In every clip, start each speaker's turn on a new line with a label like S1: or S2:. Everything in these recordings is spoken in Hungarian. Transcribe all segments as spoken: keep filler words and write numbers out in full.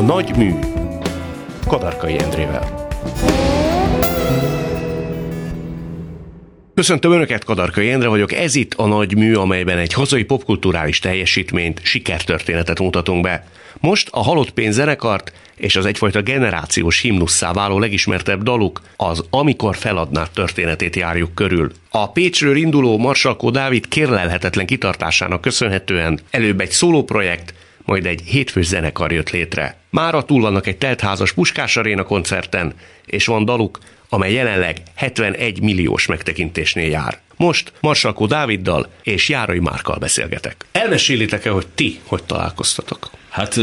S1: Nagy mű Kadarkai Endrével. Köszöntöm Önöket, Kadarkai Endre vagyok, ez itt a Nagy mű, amelyben egy hazai popkulturális teljesítményt, sikertörténetet mutatunk be. Most a Halott Pénz zenekart és az egyfajta generációs himnusszá váló legismertebb daluk, az Amikor feladnád történetét járjuk körül. A Pécsről induló Marsalkó Dávid kérlelhetetlen kitartásának köszönhetően előbb egy szólóprojekt, majd egy hétfős zenekar jött létre. Mára túl vannak egy teltházas Puskás Aréna koncerten, és van daluk, amely jelenleg hetvenegy milliós megtekintésnél jár. Most Marsalkó Dáviddal és Járai Márkkal beszélgetek. Elmesélitek-e, hogy ti hogy találkoztatok?
S2: Hát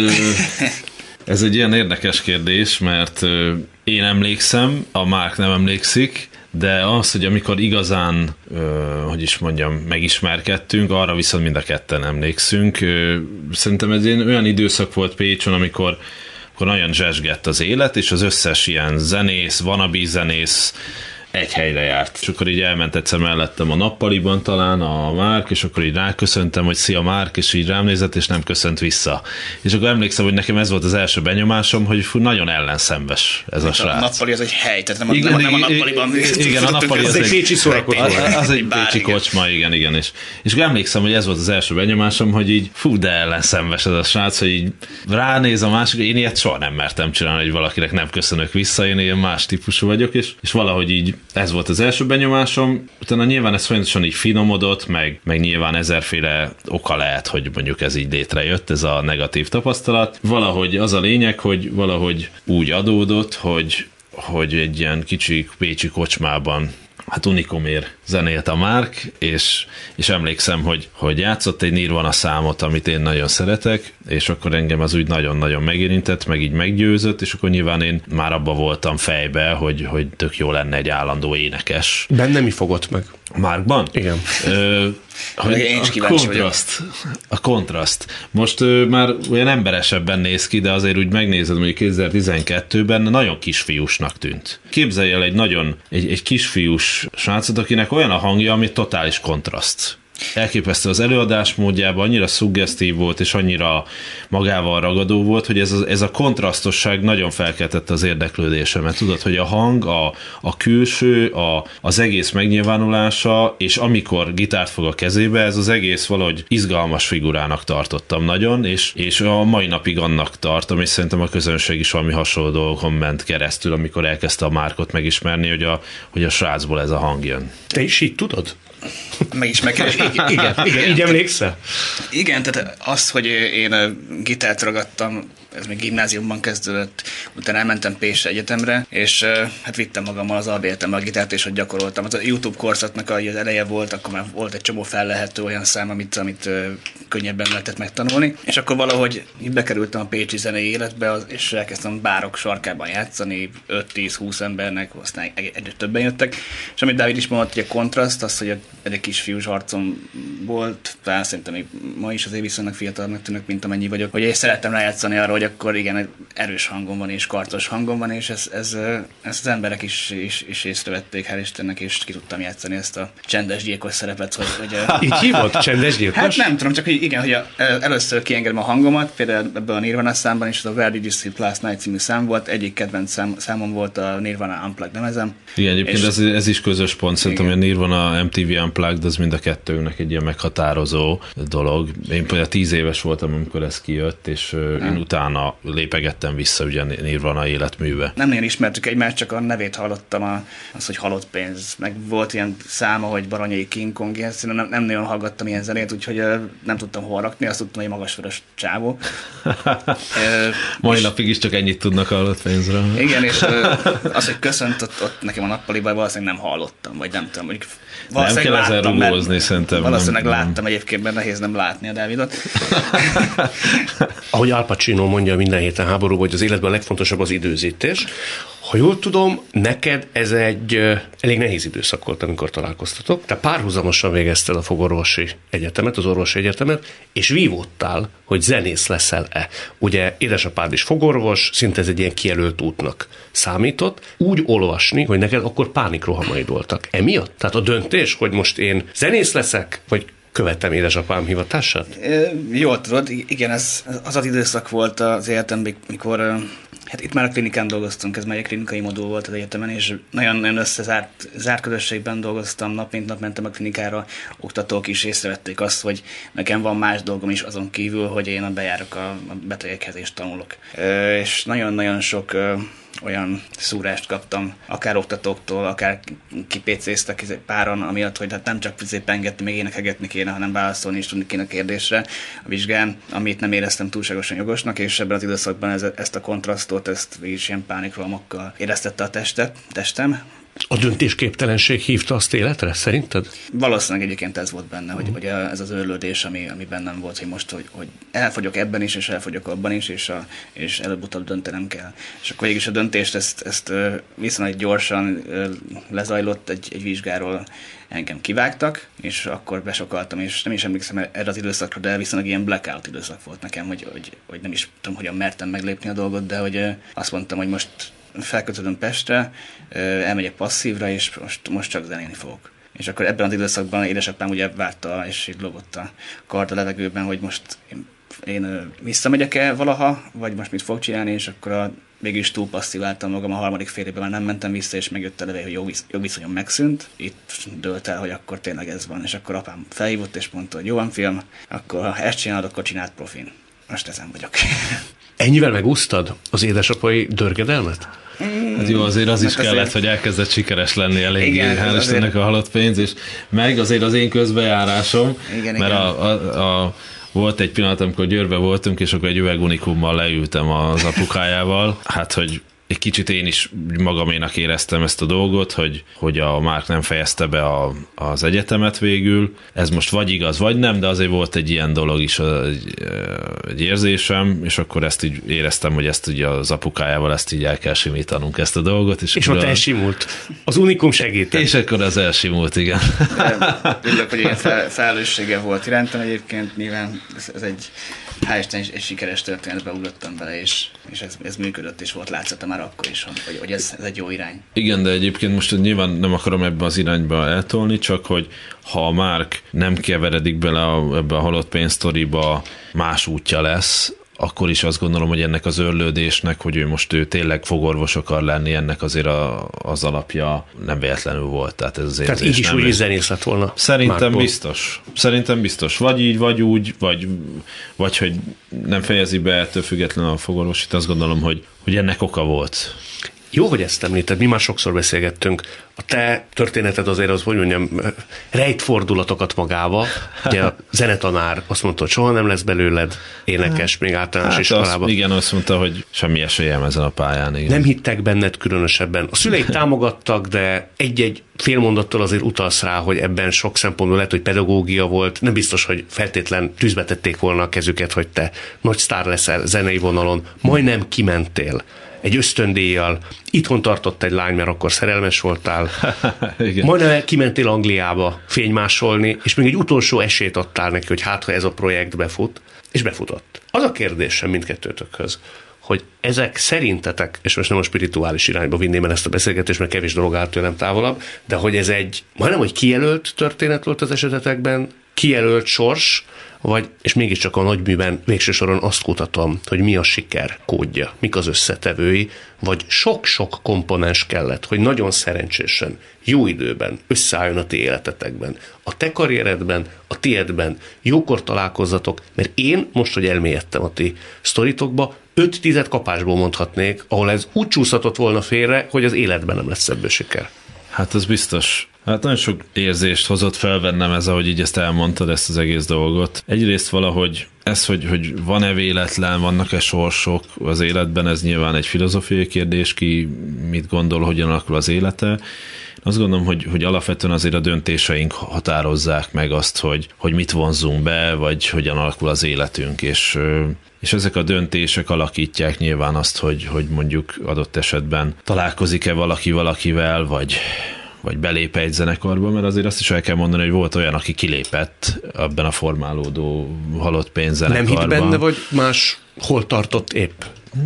S2: ez egy ilyen érdekes kérdés, mert én emlékszem, a Márk nem emlékszik, de az, hogy amikor igazán, hogy is mondjam, megismerkedtünk, arra viszont mind a ketten emlékszünk. Szerintem ez egy olyan időszak volt Pécsen, amikor akkor nagyon zsesgett az élet, és az összes ilyen zenész, wannabe zenész egy helyre járt. És akkor így elment egyszer mellettem a nappaliban talán a Márk, és akkor így ráköszöntem, hogy szia Márk, és így rám nézett, és nem köszönt vissza. És akkor emlékszem, hogy nekem ez volt az első benyomásom, hogy fú, nagyon ellenszenves ez a srác.
S3: A nappali az egy hely, tehát nem a, igen, nem a nappaliban.
S2: Igen, a nappali az,
S1: az egy pécsi szórakozó.
S2: Az, az egy pécsi kocsma, igen, igen. És, és akkor emlékszem, hogy ez volt az első benyomásom, hogy így fú, de ellenszenves ez a srác, hogy így ránéz a másik, én ilyet soha nem mertem csinálni, hogy valakinek nem köszönök vissza, én ilyen más típusú vagyok, és, és valahogy így ez volt az első benyomásom, utána nyilván ez folyamatosan így finomodott, meg, meg nyilván ezerféle oka lehet, hogy mondjuk ez így létrejött, ez a negatív tapasztalat. Valahogy az a lényeg, hogy valahogy úgy adódott, hogy, hogy egy ilyen kicsi pécsi kocsmában hát unikomért zenélt a Márk, és, és emlékszem, hogy, hogy játszott egy Nirvana számot, amit én nagyon szeretek, és akkor engem az úgy nagyon-nagyon megérintett, meg így meggyőzött, és akkor nyilván én már abba voltam fejbe, hogy, hogy tök jó lenne egy állandó énekes.
S1: Benne mi fogott meg?
S2: Márkban?
S1: Igen.
S2: Ö, hogy
S3: én is
S2: a kontraszt. A kontraszt. Most ö, már olyan emberesebben néz ki, de azért úgy megnézed, hogy kétezer-tizenkettőben nagyon kisfiúsnak tűnt. Képzelj el egy nagyon, egy, egy kisfiús srácot, akinek olyan a hangja, ami totális kontraszt. Elképesztő az előadás módjában, annyira szuggesztív volt, és annyira magával ragadó volt, hogy ez a, ez a kontrasztosság nagyon felkeltette az érdeklődésemet. Tudod, hogy a hang, a, a külső, a, az egész megnyilvánulása, és amikor gitárt fog a kezébe, ez az egész valahogy izgalmas figurának tartottam nagyon, és, és a mai napig annak tartom, és szerintem a közönség is valami hasonló dolgokon ment keresztül, amikor elkezdte a Márkot megismerni, hogy a, hogy a srácból ez a hang jön.
S1: Te is így tudod?
S3: Megismerkedés.
S1: Igen, igen, igen, így emlékszel?
S3: Igen, tehát az, hogy én gitárt ragadtam, ez még gimnáziumban kezdődött, utána elmentem Pécsre egyetemre, és hát vittem magammal az albérletembe a gitárt, és hogy gyakoroltam. Az a YouTube korszaknak az eleje volt, akkor már volt egy csomó fellehető olyan szám, amit, amit könnyebben lehetett megtanulni, és akkor valahogy bekerültem a pécsi zenei életbe, és elkezdtem bárok sarkában játszani, öt-tíz-húsz embernek, aztán egyre többen jöttek, és amit Dávid is mondott, hogy a kontraszt, az, hogy egy kisfiús arcom volt, talán szerintem még ma is azért viszonylag fiatalnak tűnök, mint amennyi vagyok, hogy én szerettem rájátszani arra, hogy akkor igen, erős hangom van és karcos hangom van, és ez, ez, ez az emberek is, is, is észrevették, hál' Istennek, és ki tudtam játszani ezt a csendes gyilkos szerepet. Hogy, hogy,
S1: így hívott? Csendes gyilkos?
S3: Hát nem tudom, csak hogy igen, hogy a, először kiengedem a hangomat, például ebben a Nirvana számban is, az a Where Did You Sleep Last Night című szám volt, egyik kedvenc szám, számom volt a Nirvana Unplugged lemezem.
S2: Igen, egyébként ez, ez is közös pont, szerintem, hogy a Nirvana em té vé Unplugged, az mind a kettőnknek egy ilyen meghatározó dolog. Én például tíz éves voltam, amikor ez kijött, és nem. Én utána lépegettem vissza ugye Nirvana életműve. Nem
S3: nagyon ismertük egymást, csak a nevét hallottam, a, az, hogy Halott Pénz. Meg volt ilyen száma, hogy Baranyai King Kong, ilyen, nem, nem nagyon hallgattam ilyen zenét, úgyhogy nem tudtam hol rakni, azt tudtam, hogy magasvörös csávó.
S2: Mai és, napig is csak ennyit tudnak Halott Pénzről.
S3: Igen, és az, hogy köszönt ott, ott nekem a nappaliban, valószínűleg nem hallottam, vagy nem tudom, mondjuk
S2: nem kell ezzel rugózni, szerintem.
S3: Valószínűleg
S2: nem,
S3: láttam nem. Egyébként, mert nehéz nem látni a Dávidot.
S1: Ahogy Al Pacino mondja minden héten háborúban, hogy az életben a legfontosabb az időzítés. Ha jól tudom, neked ez egy uh, elég nehéz időszak volt, amikor találkoztatok. Te párhuzamosan végezted a fogorvosi egyetemet, az orvosi egyetemet, és vívódtál, hogy zenész leszel-e. Ugye édesapád is fogorvos, szinte ez egy ilyen kijelölt útnak számított. Úgy olvasni, hogy neked akkor pánikrohamaid voltak. Emiatt? Tehát a döntés, hogy most én zenész leszek, vagy követtem édesapám hivatását?
S3: Jól tudod, igen, ez az az időszak volt az életemben, mikor hát itt már a klinikán dolgoztunk, ez már egy klinikai modul volt az egyetemen, és nagyon, nagyon összezárt zárt közösségben dolgoztam, nap mint nap mentem a klinikára, oktatók is észrevették azt, hogy nekem van más dolgom is azon kívül, hogy én bejárok a betegekhez és tanulok. És nagyon-nagyon sok olyan szúrást kaptam, akár oktatóktól, akár kipécéztek páran, amiatt, hogy hát nem csak pengetni, még énekegetni kéne, hanem válaszolni is tudni kéne a kérdésre a vizsgán, amit nem éreztem túlságosan jogosnak, és ebben az időszakban ez, ezt a kontrasztot, ezt is ilyen pánikrohamokkal éreztette a testet, testem.
S1: A döntésképtelenség hívta azt életre, szerinted?
S3: Valószínűleg egyébként ez volt benne, hogy, hogy ez az őrlődés, ami, ami bennem volt, hogy most, hogy, hogy elfogyok ebben is, és elfogyok abban is, és, a, és előbb-utóbb döntenem kell. És akkor végig is a döntést ezt, ezt viszonylag gyorsan lezajlott egy, egy vizsgáról, engem kivágtak, és akkor besokaltam, és nem is emlékszem erre az időszakra, de viszonylag ilyen blackout időszak volt nekem, hogy, hogy, hogy nem is tudom, hogyan mertem meglépni a dolgot, de hogy azt mondtam, hogy most felkötődöm Pestre, elmegyek passzívra, és most, most csak zenélni fogok. És akkor ebben az időszakban édesapám ugye várta, és így lógott a kard a levegőben, hogy most én, én visszamegyek-e valaha, vagy most mit fog csinálni, és akkor a, mégis túl passzíváltam magam, a harmadik fél évben már nem mentem vissza, és megjött a levél, hogy jogvisz, jogviszonyom megszűnt. Itt dőlt el, hogy akkor tényleg ez van, és akkor apám felhívott, és mondta, hogy jó van, fiam, akkor ha ezt csinálod, akkor csináld profin. Most ezen vagyok.
S1: Ennyivel megúsztad az édesapai dörgedelmet?
S2: Hát jó, azért az is kellett, azért... hogy elkezdett sikeres lenni eléggé, hál' Istennek a halott pénz, és meg azért az én közbejárásom, igen, mert igen. A, a, a, volt egy pillanat, amikor Győrbe voltunk, és akkor egy üveg Unikummal leültem az apukájával, hát hogy egy kicsit én is magaménak éreztem ezt a dolgot, hogy, hogy a Márk nem fejezte be a, az egyetemet végül. Ez most vagy igaz, vagy nem, de azért volt egy ilyen dolog is, egy, egy érzésem, és akkor ezt így éreztem, hogy ezt ugye az apukájával ezt így el kell simítanunk ezt a dolgot. És,
S1: és ott elsimult. Az Unikum segített.
S2: És akkor az elsimult, igen.
S3: Örülök, hogy ilyen fel, felelőssége volt irántam egyébként, nyilván ez, ez egy hál' Isten is egy sikeres történetbe ugrottam bele, és, és ez, ez működött, és volt látszata már akkor is, hogy, hogy ez, ez egy jó irány.
S2: Igen, de egyébként most nyilván nem akarom ebbe az irányba eltolni, csak hogy ha a Márk nem keveredik bele a, ebbe a halott pénzsztoriba, más útja lesz, akkor is azt gondolom, hogy ennek az őrlődésnek, hogy ő most ő tényleg fogorvos akar lenni, ennek azért a, az alapja nem véletlenül volt. Tehát, ez azért
S1: Tehát így is úgy is zenész lett volna.
S2: Szerintem
S1: Márkból.
S2: biztos. Szerintem biztos. Vagy így, vagy úgy, vagy, vagy hogy nem fejezi be ettől függetlenül a fogorvos. Itt azt gondolom, hogy, hogy ennek oka volt.
S1: Jó, hogy ezt említed, mi már sokszor beszélgettünk. A te történeted azért az, hogy mondjam, rejt fordulatokat magába. Ugye a zenetanár azt mondta, hogy soha nem lesz belőled énekes, még általános hát iskolában.
S2: Azt, igen, azt mondta, hogy semmi esélyem ezen a pályán. Igen.
S1: Nem hittek benned különösebben. A szüleid támogattak, de egy-egy félmondattal azért utalsz rá, hogy ebben sok szempontból lehet, hogy pedagógia volt. Nem biztos, hogy feltétlen tűzbe tették volna a kezüket, hogy te nagy sztár leszel zenei vonalon. Majdnem kimentél egy ösztöndíjjal, itthon tartott egy lány, mert akkor szerelmes voltál, majdnem kimentél Angliába fénymásolni, és még egy utolsó esélyt adtál neki, hogy hát, ha ez a projekt befut, és befutott. Az a kérdésem mindkettőtökhöz, hogy ezek szerintetek, és most nem a spirituális irányba vinném el ezt a beszélgetést, mert kevés dolog áll tőlem távolabb, de hogy ez egy, majdnem, hogy kijelölt történet volt az esetetekben, kijelölt sors, vagy, és mégiscsak a nagyműben végső soron azt kutatom, hogy mi a siker kódja, mik az összetevői, vagy sok-sok komponens kellett, hogy nagyon szerencsésen, jó időben összeálljon a ti életetekben, a te karrieredben, a tiédben, jókor találkozzatok, mert én most, hogy elmélyedtem a ti sztoritokba, öt tized kapásból mondhatnék, ahol ez úgy csúszhatott volna félre, hogy az életben nem lesz ebből siker.
S2: Hát az biztos. Hát nagyon sok érzést hozott fel bennem ez, ahogy így ezt elmondtad, ezt az egész dolgot. Egyrészt valahogy ez, hogy, hogy van-e véletlen, vannak-e sorsok az életben, ez nyilván egy filozófiai kérdés, ki mit gondol, hogyan alakul az élete. Azt gondolom, hogy, hogy alapvetően azért a döntéseink határozzák meg azt, hogy, hogy mit vonzunk be, vagy hogyan alakul az életünk, és, és ezek a döntések alakítják nyilván azt, hogy, hogy mondjuk adott esetben találkozik-e valaki valakivel, vagy vagy belép egy zenekarba, mert azért azt is el kell mondani, hogy volt olyan, aki kilépett ebben a formálódó halott pénzzenekarban.
S1: Nem hitt benne, vagy más hol tartott épp?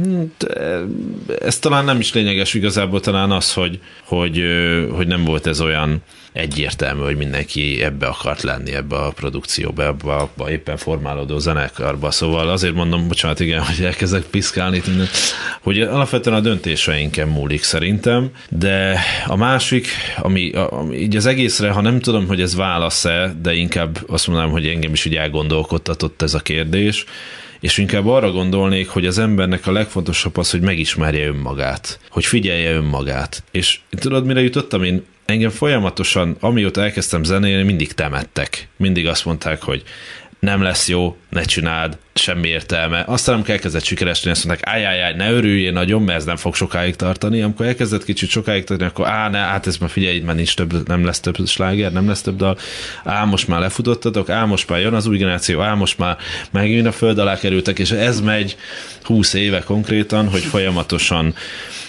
S2: De ez talán nem is lényeges igazából, talán az, hogy, hogy, hogy nem volt ez olyan egyértelmű, hogy mindenki ebbe akart lenni, ebbe a produkcióba, ebbe a, a éppen formálódó zenekarba. Szóval azért mondom, bocsánat, igen, hogy elkezdek piszkálni, hogy alapvetően a döntéseinken múlik szerintem, de a másik, ami, ami így az egészre, ha nem tudom, hogy ez válasz-e, de inkább azt mondanám, hogy engem is így elgondolkodtatott ez a kérdés, és inkább arra gondolnék, hogy az embernek a legfontosabb az, hogy megismerje önmagát, hogy figyelje önmagát. És tudod, mire jutottam én? Engem folyamatosan, amióta elkezdtem zenélni, mindig temettek. Mindig azt mondták, hogy nem lesz jó, ne csináld, semmi értelme. Aztán amikor elkezdett sikeresni, azt mondták, ájjájjáj, ne örüljél nagyon, mert ez nem fog sokáig tartani. Amikor elkezdett kicsit sokáig tartani, akkor á, ne, hát ez már figyelj, már nincs több, nem lesz több sláger, nem lesz több dal, á, most már lefutottatok, á, most már jön az új generáció, á, most már megint a föld alá kerültek, és ez megy húsz éve konkrétan, hogy folyamatosan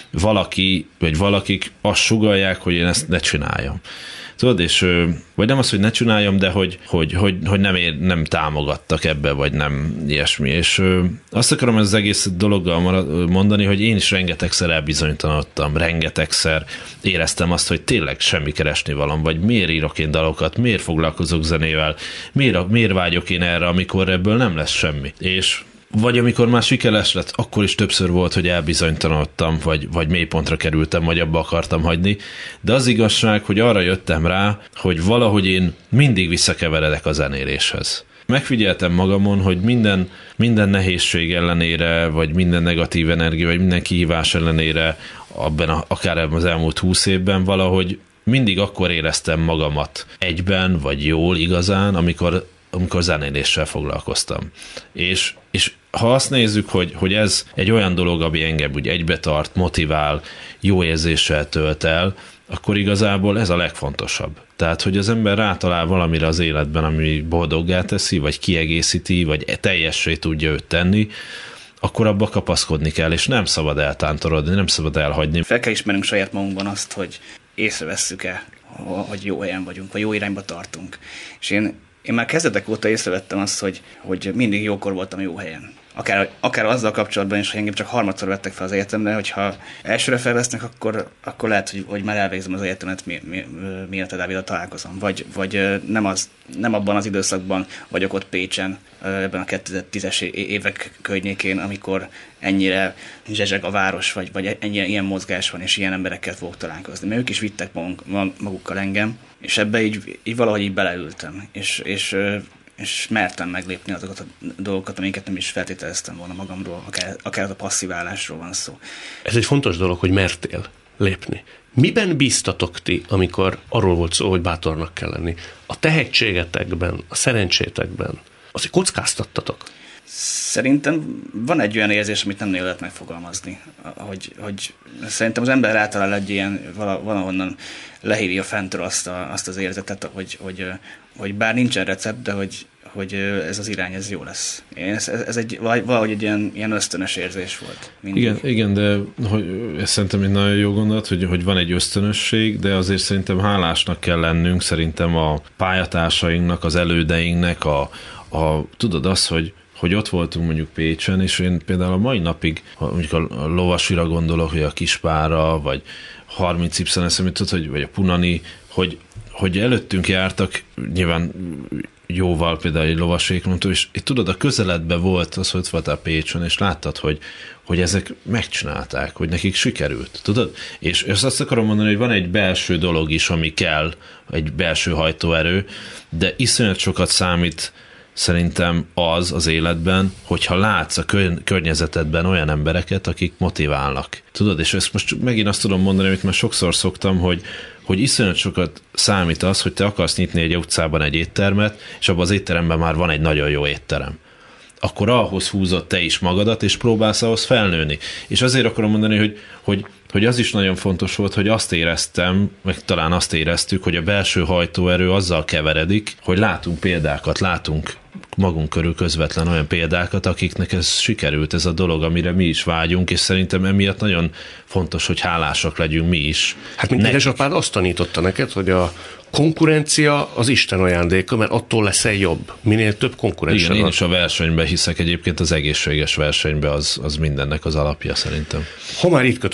S2: valaki, vagy valakik azt sugallják, hogy én ezt ne csináljam. Tudod, és vagy nem az, hogy ne csináljam, de hogy, hogy, hogy, hogy nem, ér, nem támogattak ebbe, vagy nem ilyesmi. És azt akarom ez az egész dologgal mondani, hogy én is rengetegszer elbizonytalanodtam, rengetegszer éreztem azt, hogy tényleg semmi keresni valam, vagy miért írok én dalokat, miért foglalkozok zenével, miért, miért vágyok én erre, amikor ebből nem lesz semmi. És vagy amikor már sikeres lett, akkor is többször volt, hogy elbizonytalanodtam, vagy, vagy mélypontra kerültem, vagy abba akartam hagyni. De az igazság, hogy arra jöttem rá, hogy valahogy én mindig visszakeveredek a zenéléshez. Megfigyeltem magamon, hogy minden, minden nehézség ellenére, vagy minden negatív energia, vagy minden kihívás ellenére, abban a, akár ebben az elmúlt húsz évben valahogy mindig akkor éreztem magamat egyben, vagy jól igazán, amikor amikor zenéléssel foglalkoztam. És, és ha azt nézzük, hogy, hogy ez egy olyan dolog, ami engem úgy egybe tart, motivál, jó érzéssel tölt el, akkor igazából ez a legfontosabb. Tehát, hogy az ember rátalál valamire az életben, ami boldoggá teszi, vagy kiegészíti, vagy teljessé tudja őt tenni, akkor abba kapaszkodni kell, és nem szabad eltántorodni, nem szabad elhagyni.
S3: Fel kell ismernünk saját magunkban azt, hogy észrevesszük-e, hogy jó helyen vagyunk, vagy jó irányba tartunk. És én Én már kezdetek óta észrevettem azt, hogy, hogy mindig jókor voltam jó helyen. Akár, akár azzal kapcsolatban is, hogy engem csak harmadszor vettek fel az egyetemre, hogyha elsőre felvesznek, akkor, akkor lehet, hogy, hogy már elvégzem az egyetemet, mi, mi, miért a Dáviddal találkozom. Vagy, vagy nem, az, nem abban az időszakban vagyok ott Pécsen, ebben a kétezer-tízes évek környékén, amikor ennyire zsezseg a város, vagy, vagy ennyire ilyen mozgás van, és ilyen emberekkel fogok találkozni. Mert ők is vittek maguk, magukkal engem, és ebbe így, így valahogy így beleültem, és, és, és mertem meglépni azokat a dolgokat, amiket nem is feltételeztem volna magamról, akár, akár a passziválásról van szó.
S1: Ez egy fontos dolog, hogy mertél lépni. Miben bíztatok ti, amikor arról volt szó, hogy bátornak kell lenni? A tehetségetekben, a szerencsétekben, azért kockáztattatok?
S3: Szerintem van egy olyan érzés, amit nem lehet megfogalmazni, hogy, hogy szerintem az ember általán egy ilyen valahonnan lehívja fentről azt, a, azt az érzetet, hogy, hogy, hogy bár nincsen recept, de hogy, hogy ez az irány, ez jó lesz. Ez, ez egy, valahogy egy ilyen, ilyen ösztönös érzés volt. Mindig.
S2: Igen, igen, de hogy, ez szerintem egy nagyon jó gondolat, hogy, hogy van egy ösztönösség, de azért szerintem hálásnak kell lennünk, szerintem a pályatársainknak, az elődeinknek, a, a, tudod az, hogy hogy ott voltunk mondjuk Pécsen, és én például a mai napig, ha mondjuk a Lovasira gondolok, vagy a Kispárra, vagy harminc Y es, hogy, vagy a Punani, hogy, hogy előttünk jártak, nyilván jóval például egy Lovasék, mondta, és itt tudod, a közeledben volt az, hogy ott voltál Pécsen, és láttad, hogy, hogy ezek megcsinálták, hogy nekik sikerült, tudod? És, és azt akarom mondani, hogy van egy belső dolog is, ami kell, egy belső hajtóerő, de iszonyat sokat számít szerintem az az életben, hogyha látsz a kör- környezetedben olyan embereket, akik motiválnak. Tudod, és ezt most megint azt tudom mondani, amit már sokszor szoktam, hogy, hogy iszonyat sokat számít az, hogy te akarsz nyitni egy utcában egy éttermet, és abban az étteremben már van egy nagyon jó étterem. Akkor ahhoz húzod te is magadat, és próbálsz ahhoz felnőni. És azért akarom mondani, hogy, hogy, hogy az is nagyon fontos volt, hogy azt éreztem, meg talán azt éreztük, hogy a belső hajtóerő azzal keveredik, hogy látunk példákat, látunk magunk körül közvetlen olyan példákat, akiknek ez sikerült, ez a dolog, amire mi is vágyunk, és szerintem emiatt nagyon fontos, hogy hálásak legyünk mi is.
S1: Hát mint édesapád azt tanította neked, hogy a konkurencia az Isten ajándéka, mert attól leszel jobb. Minél több konkurencia.
S2: Igen, én is a versenyben hiszek, egyébként az egészséges versenyben az, az mindennek az alapja szerintem.
S1: Ha már itt kötöttünk ki,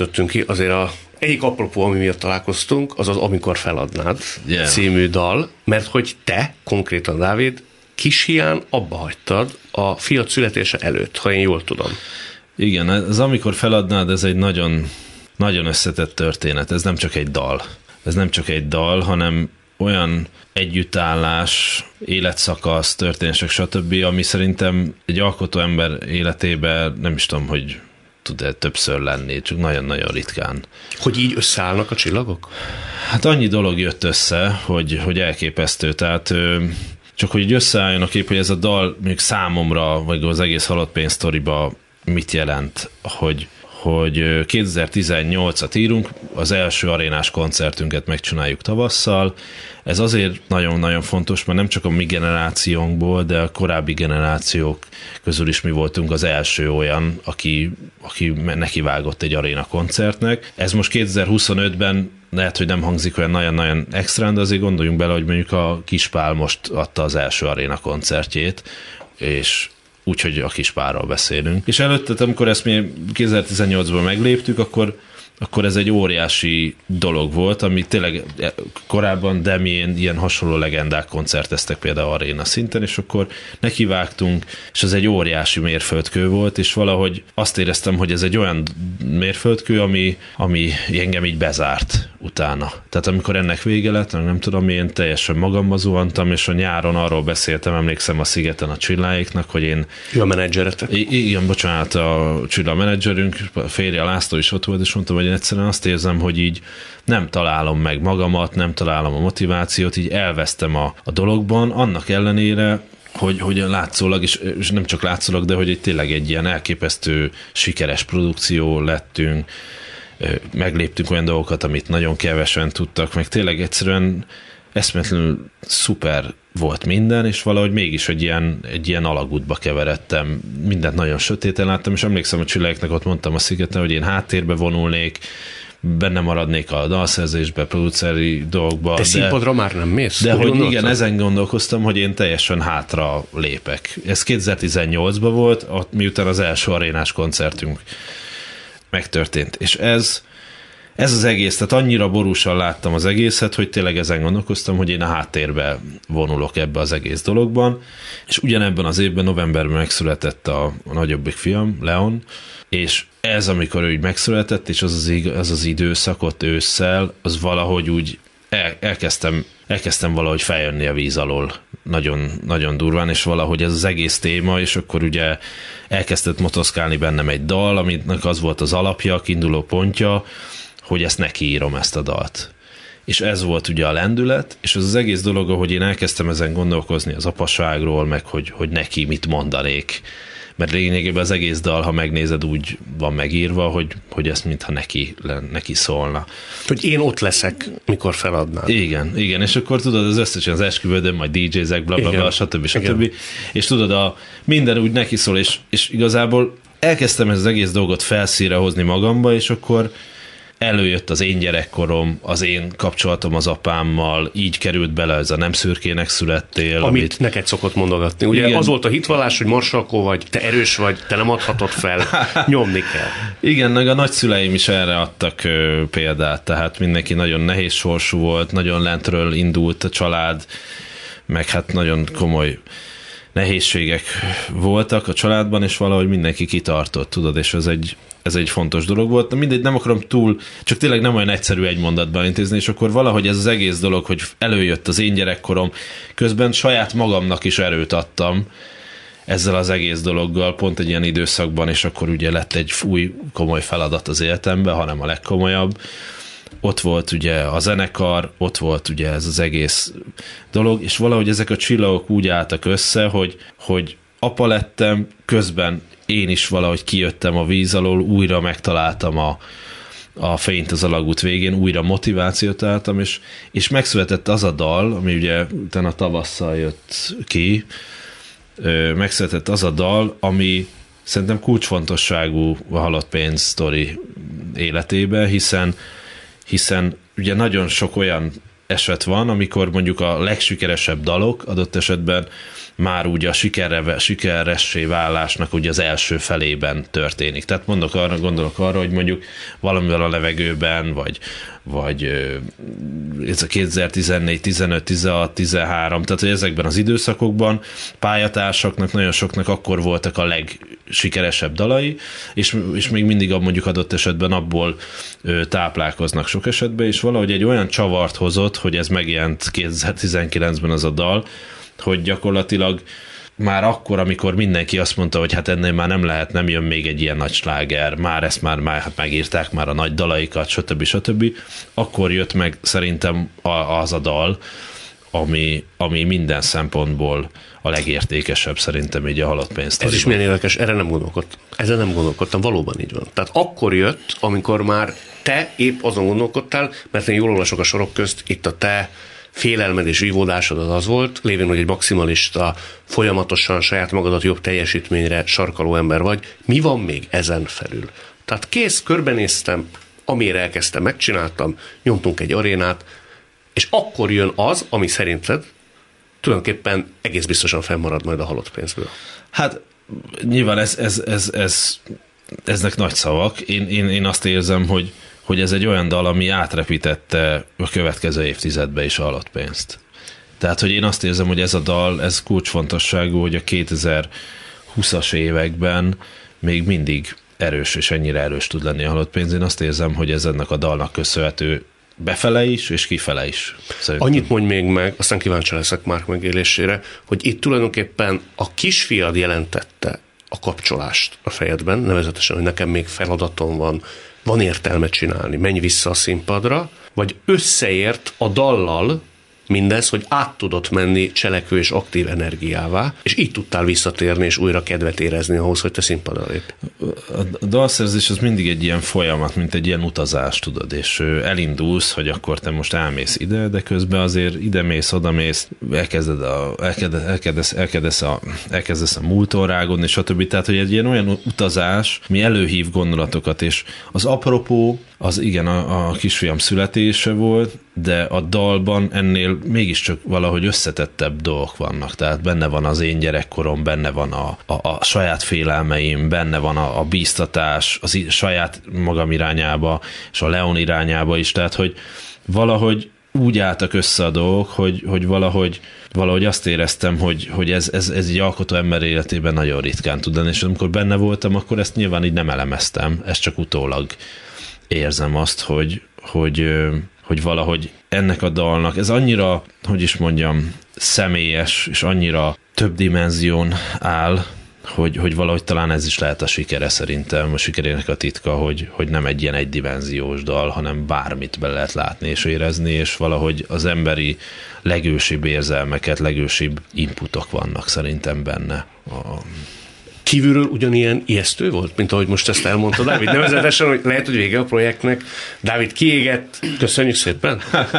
S1: Zoli, azért a egyik apropó, ami miatt találkoztunk, az az Amikor feladnád yeah. című dal, mert hogy te, konkrétan Dávid, kis hián abba hagytad a fiad születése előtt, ha én jól tudom.
S2: Igen, az Amikor feladnád, ez egy nagyon, nagyon összetett történet, ez nem csak egy dal. Ez nem csak egy dal, hanem olyan együttállás, életszakasz, történések, stb., ami szerintem egy alkotó ember életében nem is tudom, hogy tud-e többször lenni, csak nagyon-nagyon ritkán.
S1: Hogy így összeállnak a csillagok?
S2: Hát annyi dolog jött össze, hogy, hogy elképesztő. Tehát csak hogy így összeálljon a kép, hogy ez a dal mondjuk számomra, vagy az egész Halott pénz sztoriba mit jelent, hogy hogy kétezer-tizennyolcat írunk, az első arénás koncertünket megcsináljuk tavasszal. Ez azért nagyon-nagyon fontos, mert nem csak a mi generációnkból, de a korábbi generációk közül is mi voltunk az első olyan, aki, aki nekivágott egy aréna koncertnek. Ez most kétezer-huszonötben lehet, hogy nem hangzik olyan nagyon-nagyon extrán, de azért gondoljunk bele, hogy mondjuk a Kispál most adta az első aréna koncertjét, és úgyhogy a Kispálról beszélünk. És előtte, amikor ezt mi kétezer-tizennyolcban megléptük, akkor, akkor ez egy óriási dolog volt, ami tényleg korábban Demjén ilyen hasonló legendák koncerteztek például aréna szinten, és akkor nekivágtunk, és ez egy óriási mérföldkő volt, és valahogy azt éreztem, hogy ez egy olyan mérföldkő, ami, ami engem így bezárt utána. Tehát amikor ennek vége lett, nem tudom, én teljesen magamba zuhantam, és a nyáron arról beszéltem, emlékszem a Szigeten a Csilláéknak, hogy én...
S1: Ő a menedzseretek?
S2: Igen, bocsánat, a Csilla menedzserünk, a férje László is ott volt, és mondtam, hogy én egyszerűen azt érzem, hogy így nem találom meg magamat, nem találom a motivációt, így elvesztem a, a dologban, annak ellenére, hogy, hogy látszólag, és, és nem csak látszólag, de hogy egy, tényleg egy ilyen elképesztő sikeres produkció lettünk, megléptünk olyan dolgokat, amit nagyon kevesen tudtak, meg tényleg egyszerűen eszméletlenül szuper volt minden, és valahogy mégis egy ilyen, egy ilyen alagútba keveredtem, mindent nagyon sötéten láttam, és emlékszem a Csilláéknak, ott mondtam a Szigeten, hogy én háttérbe vonulnék, benne maradnék a dalszerzésbe, produceri dolgokba.
S1: Te színpadra már nem mész?
S2: De hogy gondoltam? Igen, ezen gondolkoztam, hogy én teljesen hátra lépek. Ez kétezer-tizennyolcban volt, miután az első arénás koncertünk megtörtént. És ez, ez az egész, tehát annyira borúsan láttam az egészet, hogy tényleg ezen gondolkoztam, hogy én a háttérbe vonulok ebbe az egész dologban, és ugyanebben az évben, novemberben megszületett a, a nagyobbik fiam, Leon, és ez, amikor ő így megszületett, és az az, ig- az, az időszak ott ősszel, az valahogy úgy el, elkezdtem, elkezdtem valahogy feljönni a víz alól nagyon, nagyon durván, és valahogy ez az egész téma, és akkor ugye elkezdett motoszkálni bennem egy dal, aminek az volt az alapja, kiinduló pontja, hogy ezt nekiírom, ezt a dalt. És ez volt ugye a lendület, és az az egész dolog, hogy én elkezdtem ezen gondolkozni az apaságról, meg hogy, hogy neki mit mondanék. Mert lényegében az egész dal, ha megnézed, úgy van megírva, hogy, hogy ezt mintha neki, neki szólna.
S1: Hogy én ott leszek, mikor feladnám.
S2: Igen, igen, és akkor tudod, az összesen az esküvődön, majd dé jézek, bla, bla, bla, stb. stb. És tudod, a, minden úgy neki szól, és, és igazából elkezdtem ezt az egész dolgot felszínre hozni magamba, és akkor előjött az én gyerekkorom, az én kapcsolatom az apámmal, így került bele ez a nem szürkének születtél.
S1: Amit, amit neked szokott mondogatni. Ugye igen. Az volt a hitvallás, hogy marsalkó vagy, te erős vagy, te nem adhatod fel, nyomni kell.
S2: Igen, meg a nagyszüleim is erre adtak ö, példát, tehát mindenki nagyon nehéz sorsú volt, nagyon lentről indult a család, meg hát nagyon komoly nehézségek voltak a családban, és valahogy mindenki kitartott, tudod, és ez egy, ez egy fontos dolog volt. Na mindegy, nem akarom túl, csak tényleg nem olyan egyszerű egy mondatban intézni, és akkor valahogy ez az egész dolog, hogy előjött az én gyerekkorom, közben saját magamnak is erőt adtam ezzel az egész dologgal, pont egy ilyen időszakban, és akkor ugye lett egy új komoly feladat az életemben, hanem a legkomolyabb. Ott volt ugye a zenekar, ott volt ugye ez az egész dolog, és valahogy ezek a csillagok úgy álltak össze, hogy, hogy apa lettem, közben én is valahogy kijöttem a víz alól, újra megtaláltam a, a fényt az alagút végén, újra motivációt találtam, és, és megszületett az a dal, ami ugye utána tavasszal jött ki, megszületett az a dal, ami szerintem kulcsfontosságú a Halott pénz sztori életében, hiszen hiszen ugye nagyon sok olyan eset van, amikor mondjuk a legsikeresebb dalok adott esetben már úgy a sikerre, sikeressé válásnak ugye az első felében történik. Tehát mondok arra, gondolok arra, hogy mondjuk valamivel a levegőben, vagy, vagy ez a kétezer-tizennégy, tizenöt, tizenhat, tizenhárom, tehát hogy ezekben az időszakokban pályatársaknak, nagyon soknak akkor voltak a legsikeresebb dalai, és, és még mindig mondjuk adott esetben abból táplálkoznak sok esetben, és valahogy egy olyan csavart hozott, hogy ez megjelent kétezer-tizenkilencben az a dal, hogy gyakorlatilag már akkor, amikor mindenki azt mondta, hogy hát ennél már nem lehet, nem jön még egy ilyen nagy sláger, már ezt már, már hát megírták már a nagy dalaikat, stb. stb. Akkor jött meg szerintem az a dal, ami, ami minden szempontból a legértékesebb szerintem így a Halott pénz.
S1: Ez is milyen érdekes, erre nem gondolkodtam. Ezen nem gondolkodtam, valóban így van. Tehát akkor jött, amikor már te épp azon gondolkodtál, mert én jól olvasok a sorok közt, itt a te félelmed és vívódásod az az volt, lévén, hogy egy maximalista, folyamatosan saját magadat jobb teljesítményre sarkaló ember vagy. Mi van még ezen felül? Tehát kész, körbenéztem, amire elkezdtem, megcsináltam, nyomtunk egy arénát, és akkor jön az, ami szerinted tulajdonképpen egész biztosan fennmarad majd a Halott pénzből.
S2: Hát nyilván ez, ez, ez, ez, eznek nagy szavak. Én, én, én azt érzem, hogy hogy ez egy olyan dal, ami átrepítette a következő évtizedbe is a Halott pénzt. Tehát, hogy én azt érzem, hogy ez a dal, ez kulcsfontosságú, hogy a kétezer-húszas években még mindig erős, és ennyire erős tud lenni a Halott pénz. Én azt érzem, hogy ez ennek a dalnak köszönhető befele is, és kifele is. Szerintem.
S1: Annyit mondj még meg, aztán kíváncsi leszek Márk megélésére, hogy itt tulajdonképpen a kisfiad jelentette a kapcsolást a fejedben, nevezetesen, hogy nekem még feladatom van, van értelme csinálni, menj vissza a színpadra, vagy összeért a dallal mindez, hogy át tudott menni cselekvő és aktív energiává, és így tudtál visszatérni, és újra kedvet érezni ahhoz, hogy te színpadra lépj.
S2: A dalszerzés az mindig egy ilyen folyamat, mint egy ilyen utazás, tudod, és elindulsz, hogy akkor te most elmész ide, de közben azért idemész, odamész, elkezded a, elkezdesz, elkezdesz, elkezdesz, a, elkezdesz a múlton rágódni, stb. Tehát, hogy egy ilyen olyan utazás, mi előhív gondolatokat, és az apropó, az igen, a, a kisfiam születése volt, de a dalban ennél mégiscsak valahogy összetettebb dolgok vannak. Tehát benne van az én gyerekkorom, benne van a, a, a saját félelmeim, benne van a, a bíztatás, az saját magam irányába, és a Leon irányába is. Tehát, hogy valahogy úgy álltak össze a dolgok, hogy, hogy valahogy, valahogy azt éreztem, hogy, hogy ez, ez, ez egy alkotó ember életében nagyon ritkán tud lenni, és amikor benne voltam, akkor ezt nyilván így nem elemeztem, ezt csak utólag érzem azt, hogy, hogy, hogy valahogy ennek a dalnak, ez annyira, hogy is mondjam, személyes, és annyira több dimenzión áll, hogy, hogy valahogy talán ez is lehet a sikere szerintem, a sikerének a titka, hogy, hogy nem egy ilyen egydimenziós dal, hanem bármit be lehet látni és érezni, és valahogy az emberi legősibb érzelmeket, legősibb inputok vannak szerintem benne. A
S1: Kívülről ugyanilyen ijesztő volt, mint ahogy most ezt elmondta Dávid? Nevezetesen, hogy lehet, hogy vége a projektnek. Dávid kiégett, köszönjük szépen.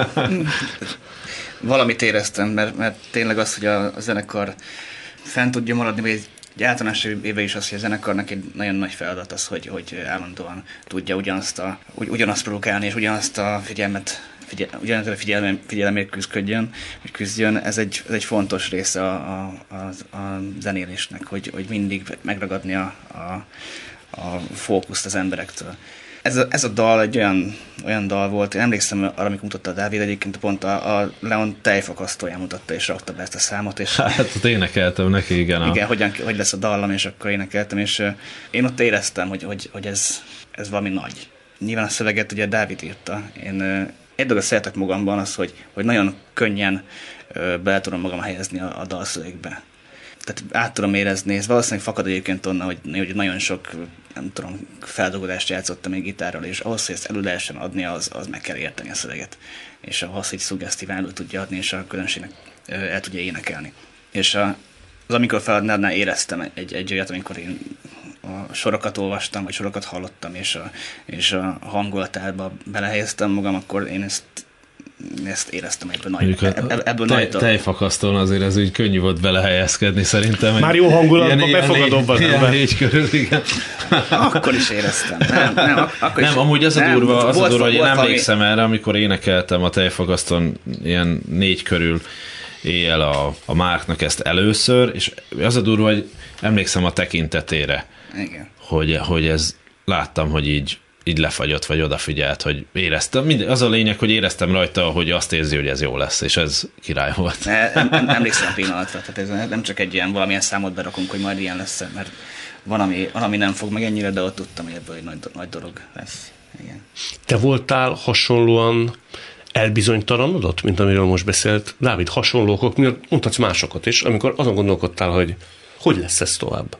S3: Valamit éreztem, mert, mert tényleg az, hogy a, a zenekar fent tudja maradni, vagy egy, egy általános éve is az, hogy a zenekarnak egy nagyon nagy feladat az, hogy, hogy állandóan tudja ugyanazt, a, ugy, ugyanazt produkálni, és ugyanazt a figyelmet Figyel, ugyanaz a figyelem, figyelemért küzdjön, hogy küzdjön, ez egy, ez egy fontos része a, a, a, a zenélésnek, hogy, hogy mindig megragadni a, a, a fókuszt az emberektől. Ez a, ez a dal egy olyan, olyan dal volt, én emlékszem arra, amikor mutatta a Dávid, egyébként pont a, a Leon tejfakasztóján mutatta, és rakta be ezt a számot. És
S2: hát ott énekeltem neki, igen. A...
S3: Igen, hogyan, hogy lesz a dallam, és akkor énekeltem, és uh, én ott éreztem, hogy, hogy, hogy ez, ez valami nagy. Nyilván a szöveget ugye Dávid írta, én uh, egy dolgot szeretek magamban az, hogy, hogy nagyon könnyen ö, bele tudom magam helyezni a, a dalszövegbe. Tehát át tudom érezni, ez valószínűleg fakad egyébként onnan, hogy, hogy nagyon sok, nem tudom, feldolgozást játszottam még gitárral, és ahhoz, hogy ezt elő lehessen adni, az, az meg kell érteni a szöveget. És ahhoz, hogy szuggesztíven elő tudja adni, és a közönségnek ö, el tudja énekelni. És a, az amikor feladnál, éreztem egy, egy olyat, amikor én a sorokat olvastam, vagy sorokat hallottam, és a, és a hangulatába belehelyeztem magam, akkor én ezt, ezt éreztem ebből nagy. Ebből, ebből
S2: tej,
S3: nagy
S2: tejfakasztón azért ez úgy könnyű volt belehelyezkedni szerintem.
S1: Már jó hangulatban befogadóbb az
S2: ember. Négy körül, igen.
S3: Akkor is éreztem. Nem, nem, akkor
S2: nem
S3: is,
S2: amúgy az a
S3: nem,
S2: durva, az a durva hogy én
S3: volt
S2: emlékszem valami... erre, amikor énekeltem a tejfakaszton ilyen négy körül, éjjel a, a Márknak ezt először, és az a durva, hogy emlékszem a tekintetére,
S3: Igen.
S2: Hogy, hogy ez láttam, hogy így, így lefagyott, vagy odafigyelt, hogy éreztem. Mind, az a lényeg, hogy éreztem rajta, hogy azt érzi, hogy ez jó lesz, és ez király volt.
S3: Nem, nem, emlékszem a pillanatra, tehát ez nem csak egy ilyen valamilyen számot berakunk, hogy majd ilyen lesz, mert van ami, van, ami nem fog meg ennyire, de ott tudtam, hogy ebből egy nagy, nagy dolog lesz. Igen.
S1: Te voltál hasonlóan elbizonytalanodott, mint amiről most beszélt Dávid, hasonlókok, miért mondhatsz másokat is, amikor azon gondolkodtál, hogy hogy lesz ez tovább?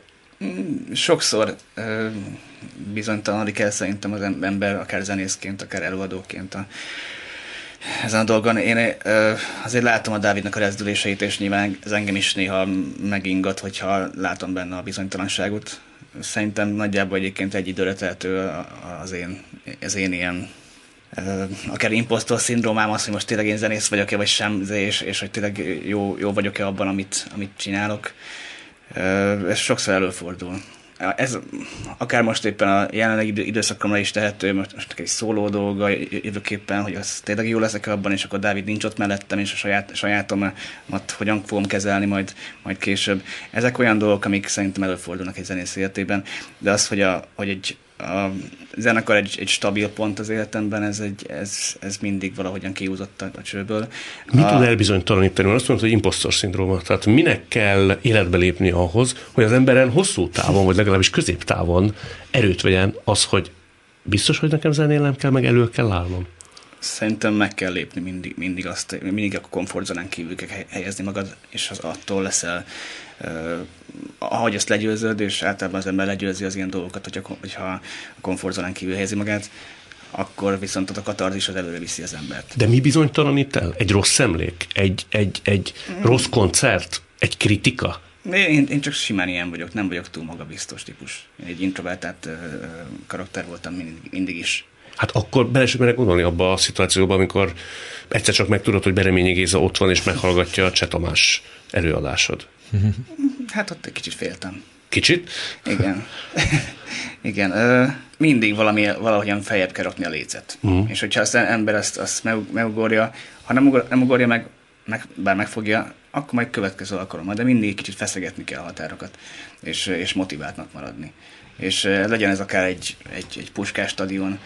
S3: Sokszor ö, bizonytalanodik el szerintem az ember, akár zenészként, akár előadóként a, ezen a dolgon. Én ö, azért látom a Dávidnak a rezdüléseit, és nyilván ez engem is néha megingat, hogyha látom benne a bizonytalanságot. Szerintem nagyjából egyébként egy időre tehető az én, az én ilyen Uh, akár impostor szindrómám az, hogy most tényleg én zenész vagyok-e, vagy sem, és, és hogy tényleg jó, jó vagyok-e abban, amit, amit csinálok. Uh, ez sokszor előfordul. Ez akár most éppen a jelenlegi időszakomra is tehető, most, most egy szóló dolga jövőképpen, hogy az tényleg jó leszek abban, és akkor Dávid nincs ott mellettem, és a saját, sajátomat hogyan fogom kezelni majd, majd később. Ezek olyan dolgok, amik szerintem előfordulnak egy zenész életében, de az, hogy, a, hogy egy a zenekar egy, egy stabil pont az életemben, ez, egy, ez, ez mindig valahogyan kiúzott a, a csőből.
S1: Mit
S3: a...
S1: tud elbizonytalanítani? Azt mondod, hogy impostor szindróma. Tehát minek kell életbe lépni ahhoz, hogy az emberen hosszú távon, vagy legalábbis középtávon erőt vegyen az, hogy biztos, hogy nekem zenélnem kell, meg elő kell állnom?
S3: Szerintem meg kell lépni mindig, mindig azt, mindig a komfortzónán kívül kell helyezni magad, és az attól leszel, uh, ahogy ezt legyőzöd, és általában az ember legyőzi az ilyen dolgokat, hogyha, hogyha a komfortzónán kívül helyezi magát, akkor viszont a katarzis az előre viszi az embert.
S1: De mi bizonytalanít el? Egy rossz emlék? Egy, egy, egy mm. rossz koncert? Egy kritika?
S3: Én, én csak simán ilyen vagyok, nem vagyok túl magabiztos típus. Én egy introvertált uh, karakter voltam mindig, mindig is.
S1: Hát akkor bele sem merek gondolni abba a szituációba, amikor egyszer csak megtudod, hogy Bereményi Géza ott van, és meghallgatja a Cseh Tamás előadásod.
S3: Hát ott egy kicsit féltem.
S1: Kicsit?
S3: Igen. Igen. Ö, mindig valami, valahogyan feljebb kell rakni a lécet. Uh-huh. És hogyha az ember azt, azt megugorja, ha nem, ugor, nem ugorja meg, meg, bár megfogja, akkor majd következő alkalommal, de mindig egy kicsit feszegetni kell a határokat, és, és motiváltnak maradni. És legyen ez akár egy, egy, egy Puskás stadion,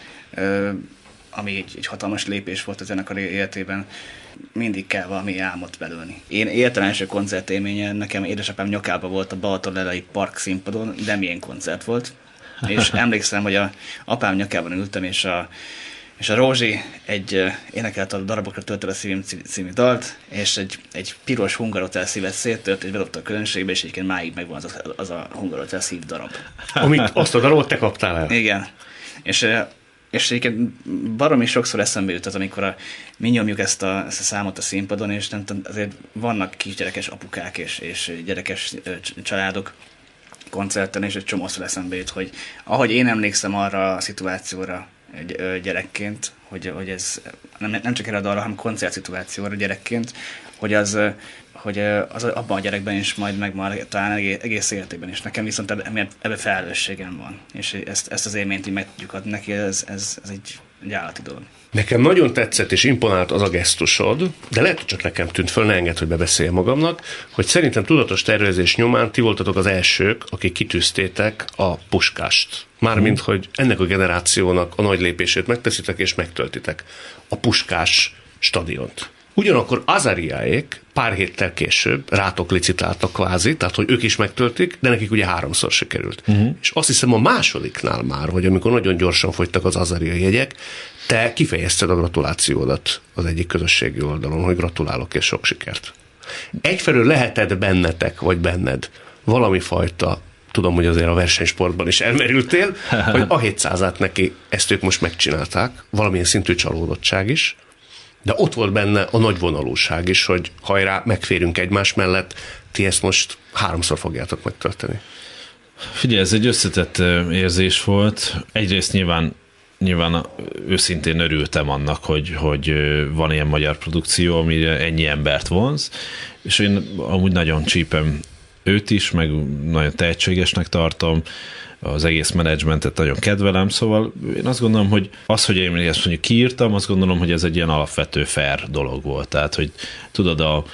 S3: ami egy, egy hatalmas lépés volt a zenekar életében, mindig kell valami álmot belőni. Én életlen első koncertélménye, nekem édesapám nyakában volt a Balatonlelei Park színpadon, de milyen koncert volt. És emlékszem, hogy a apám nyakában ültem, és a, és a Rózsi egy énekelt a Darabokra töltve a szívem című dalt, és egy, egy piros Hungarotel szívet széttört, és bedobta a közönségbe, és egyébként máig megvan az a, az a Hungarotel szív darab.
S1: Amit azt a darabot te kaptál el.
S3: Igen. És És egyébként baromi sokszor eszembe jut az, amikor a, mi nyomjuk ezt a, ezt a számot a színpadon, és nem tudom, azért vannak kisgyerekes apukák és, és gyerekes családok koncerten, és egy csomószor eszembe jut, hogy ahogy én emlékszem arra a szituációra egy gyerekként, hogy, hogy ez nem, nem csak erre a dalra, hanem koncertszituációra gyerekként, hogy az, hogy az abban a gyerekben is majd megmarad talán egész, egész életében is. Nekem viszont ebben ebbe felelősségem van, és ezt, ezt az élményt így meg tudjuk adni neki, ez, ez, ez egy, egy állati dolog.
S1: Nekem nagyon tetszett és imponált az a gesztusod, de lehet, hogy csak nekem tűnt föl, ne enged, hogy bebeszélj magamnak, hogy szerintem tudatos tervezés nyomán ti voltatok az elsők, akik kitűztétek a Puskást. Mármint, hmm. hogy ennek a generációnak a nagy lépését megteszitek és megtöltitek. A Puskás stadiont. Ugyanakkor Azariáék pár héttel később rátok licitáltak kvázi, tehát hogy ők is megtöltik, de nekik ugye háromszor sikerült. Uh-huh. És azt hiszem a másodiknál már, hogy amikor nagyon gyorsan fogytak az Azaria jegyek, te kifejezted a gratulációdat az egyik közösségi oldalon, hogy gratulálok és sok sikert. Egyfelől lehetett bennetek, vagy benned valami fajta, tudom, hogy azért a versenysportban is elmerültél, hogy a hétszázát neki ezt ők most megcsinálták, valamilyen szintű csalódottság is, de ott volt benne a nagy vonalúság is, hogy hajrá, megférünk egymás mellett, ti ezt most háromszor fogjátok megtölteni.
S2: Figyelj, ez egy összetett érzés volt. Egyrészt nyilván, nyilván őszintén örültem annak, hogy, hogy van ilyen magyar produkció, ami ennyi embert vonz, és én amúgy nagyon csípem őt is, meg nagyon tehetségesnek tartom, az egész menedzsmentet nagyon kedvelem, szóval én azt gondolom, hogy az, hogy én ezt mondjuk kiírtam, azt gondolom, hogy ez egy ilyen alapvető fair dolog volt. Tehát, hogy tudod, a,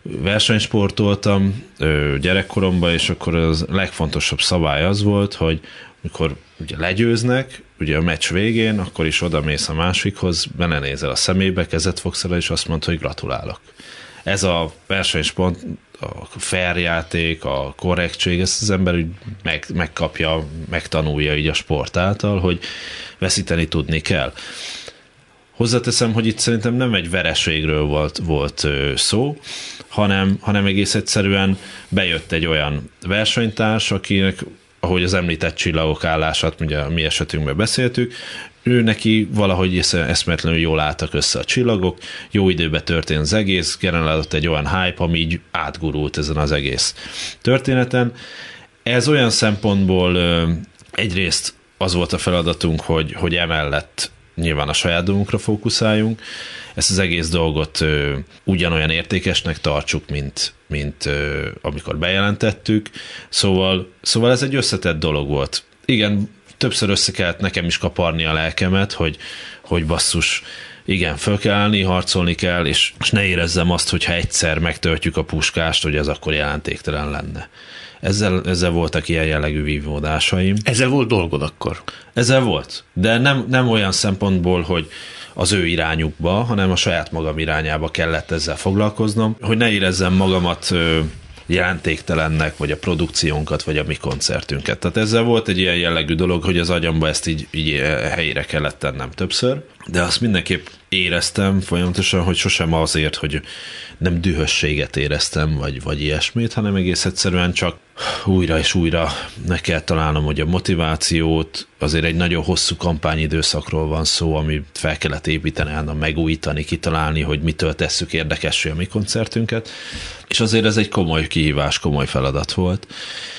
S2: versenysportoltam gyerekkoromban, és akkor az legfontosabb szabály az volt, hogy mikor ugye legyőznek, ugye a meccs végén, akkor is odamész a másikhoz, belenézel a szemébe, kezet fogsz el, és azt mondta, hogy gratulálok. Ez a versenyspont, a fair játék, a korrektség, ezt az ember úgy meg, megkapja, megtanulja így a sport által, hogy veszíteni tudni kell. Hozzáteszem, hogy itt szerintem nem egy vereségről volt, volt szó, hanem, hanem egész egyszerűen bejött egy olyan versenytárs, akinek, ahogy az említett csillagok állását, ugye a mi esetünkben beszéltük, ő neki valahogy eszméletlenül jól álltak össze a csillagok, jó időben történt az egész, generálódott egy olyan hype, ami így átgurult ezen az egész történeten. Ez olyan szempontból egyrészt az volt a feladatunk, hogy, hogy emellett nyilván a saját dolgunkra fókuszáljunk, ezt az egész dolgot ö, ugyanolyan értékesnek tartsuk, mint, mint ö, amikor bejelentettük, szóval, szóval ez egy összetett dolog volt. Igen, többször össze kellett nekem is kaparni a lelkemet, hogy, hogy basszus, igen, föl kell állni, harcolni kell, és, és ne érezzem azt, hogyha egyszer megtöltjük a puskást, hogy ez akkor jelentéktelen lenne. Ezzel, ezzel voltak ilyen jellegű vívódásaim.
S1: Ezzel volt dolgod akkor?
S2: Ezzel volt, de nem, nem olyan szempontból, hogy az ő irányukba, hanem a saját magam irányába kellett ezzel foglalkoznom, hogy ne érezzem magamat jelentéktelennek, vagy a produkciónkat, vagy a mi koncertünket. Tehát ezzel volt egy ilyen jellegű dolog, hogy az agyamba ezt így, így helyre kellett tennem többször, de azt mindenképp éreztem folyamatosan, hogy sosem azért, hogy nem dühösséget éreztem, vagy, vagy ilyesmit, hanem egész egyszerűen csak újra és újra meg kell találnom, hogy a motivációt, azért egy nagyon hosszú kampányidőszakról van szó, ami fel kellett építeni, állna megújítani, kitalálni, hogy mitől tesszük érdekessé a mi koncertünket, és azért ez egy komoly kihívás, komoly feladat volt,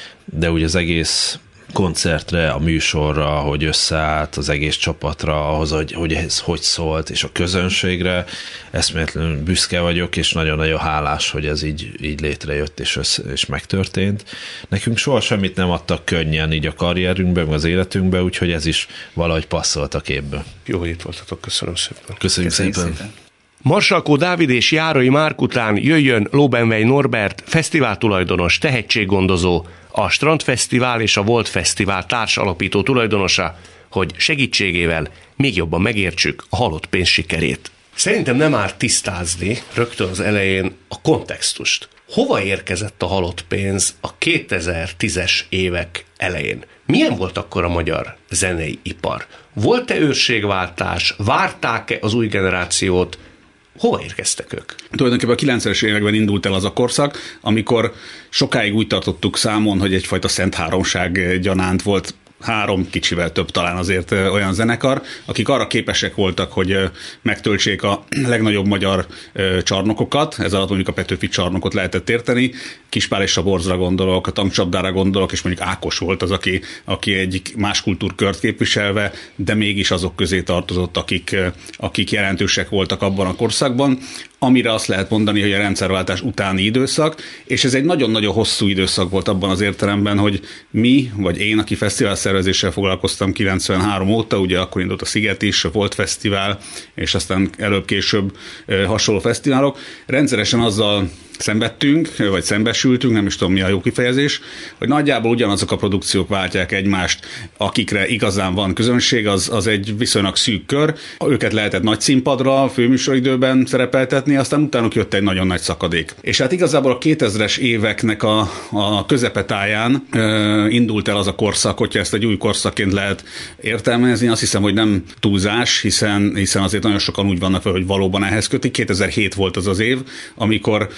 S2: de úgy az egész koncertre, a műsorra, hogy összeállt, az egész csapatra, ahhoz, hogy, hogy ez hogy szólt, és a közönségre, eszméletlenül büszke vagyok, és nagyon-nagyon hálás, hogy ez így, így létrejött, és, össze, és megtörtént. Nekünk soha semmit nem adtak könnyen így a karrierünkben, az életünkben, úgyhogy ez is valahogy passzolt a képbe.
S1: Jó, hogy itt voltatok, köszönöm szépen.
S2: Köszönjük, Köszönjük szépen. szépen.
S1: Marsalkó Dávid és Járai Márk után jöjjön Lóbenvej Norbert, fesztivál tulajdonos, tehetséggondozó, a Strandfesztivál és a Volt Fesztivál társalapító tulajdonosa, hogy segítségével még jobban megértsük a halott pénz sikerét. Szerintem nem árt tisztázni rögtön az elején a kontextust. Hova érkezett a halott pénz a kétezer-tízes évek elején? Milyen volt akkor a magyar zenei ipar? Volt-e őrségváltás? Várták-e az új generációt? Hova érkeztek ők?
S4: Tulajdonképpen a kilencvenes években indult el az a korszak, amikor sokáig úgy tartottuk számon, hogy egyfajta szent háromság gyanánt volt három, kicsivel több talán azért olyan zenekar, akik arra képesek voltak, hogy megtöltsék a legnagyobb magyar csarnokokat, ez alatt mondjuk a Petőfi csarnokot lehetett érteni, Kispál és a Borzra gondolok, a Tankcsapdára gondolok, és mondjuk Ákos volt az, aki, aki egyik más kultúrkört képviselve, de mégis azok közé tartozott, akik, akik jelentősek voltak abban a korszakban, amire azt lehet mondani, hogy a rendszerváltás utáni időszak, és ez egy nagyon-nagyon hosszú időszak volt abban az értelemben, hogy mi, vagy én, aki fesztiválszervezéssel foglalkoztam kilencvenhárom óta, ugye akkor indult a Sziget is, a Volt Fesztivál, és aztán előbb-később hasonló fesztiválok, rendszeresen azzal szenvedtünk, vagy szembesültünk, nem is tudom mi a jó kifejezés, hogy nagyjából ugyanazok a produkciók váltják egymást, akikre igazán van közönség, az, az egy viszonylag szűk kör. Őket lehetett nagy színpadra, főműsoridőben szerepeltetni, aztán utánuk jött egy nagyon nagy szakadék. És hát igazából a kétezres éveknek a, a közepetáján e, indult el az a korszak, hogyha ezt egy új korszakként lehet értelmezni, azt hiszem, hogy nem túlzás, hiszen, hiszen azért nagyon sokan úgy vannak fel, hogy valóban ehhez kötik. kétezer-hét volt az az év, amikor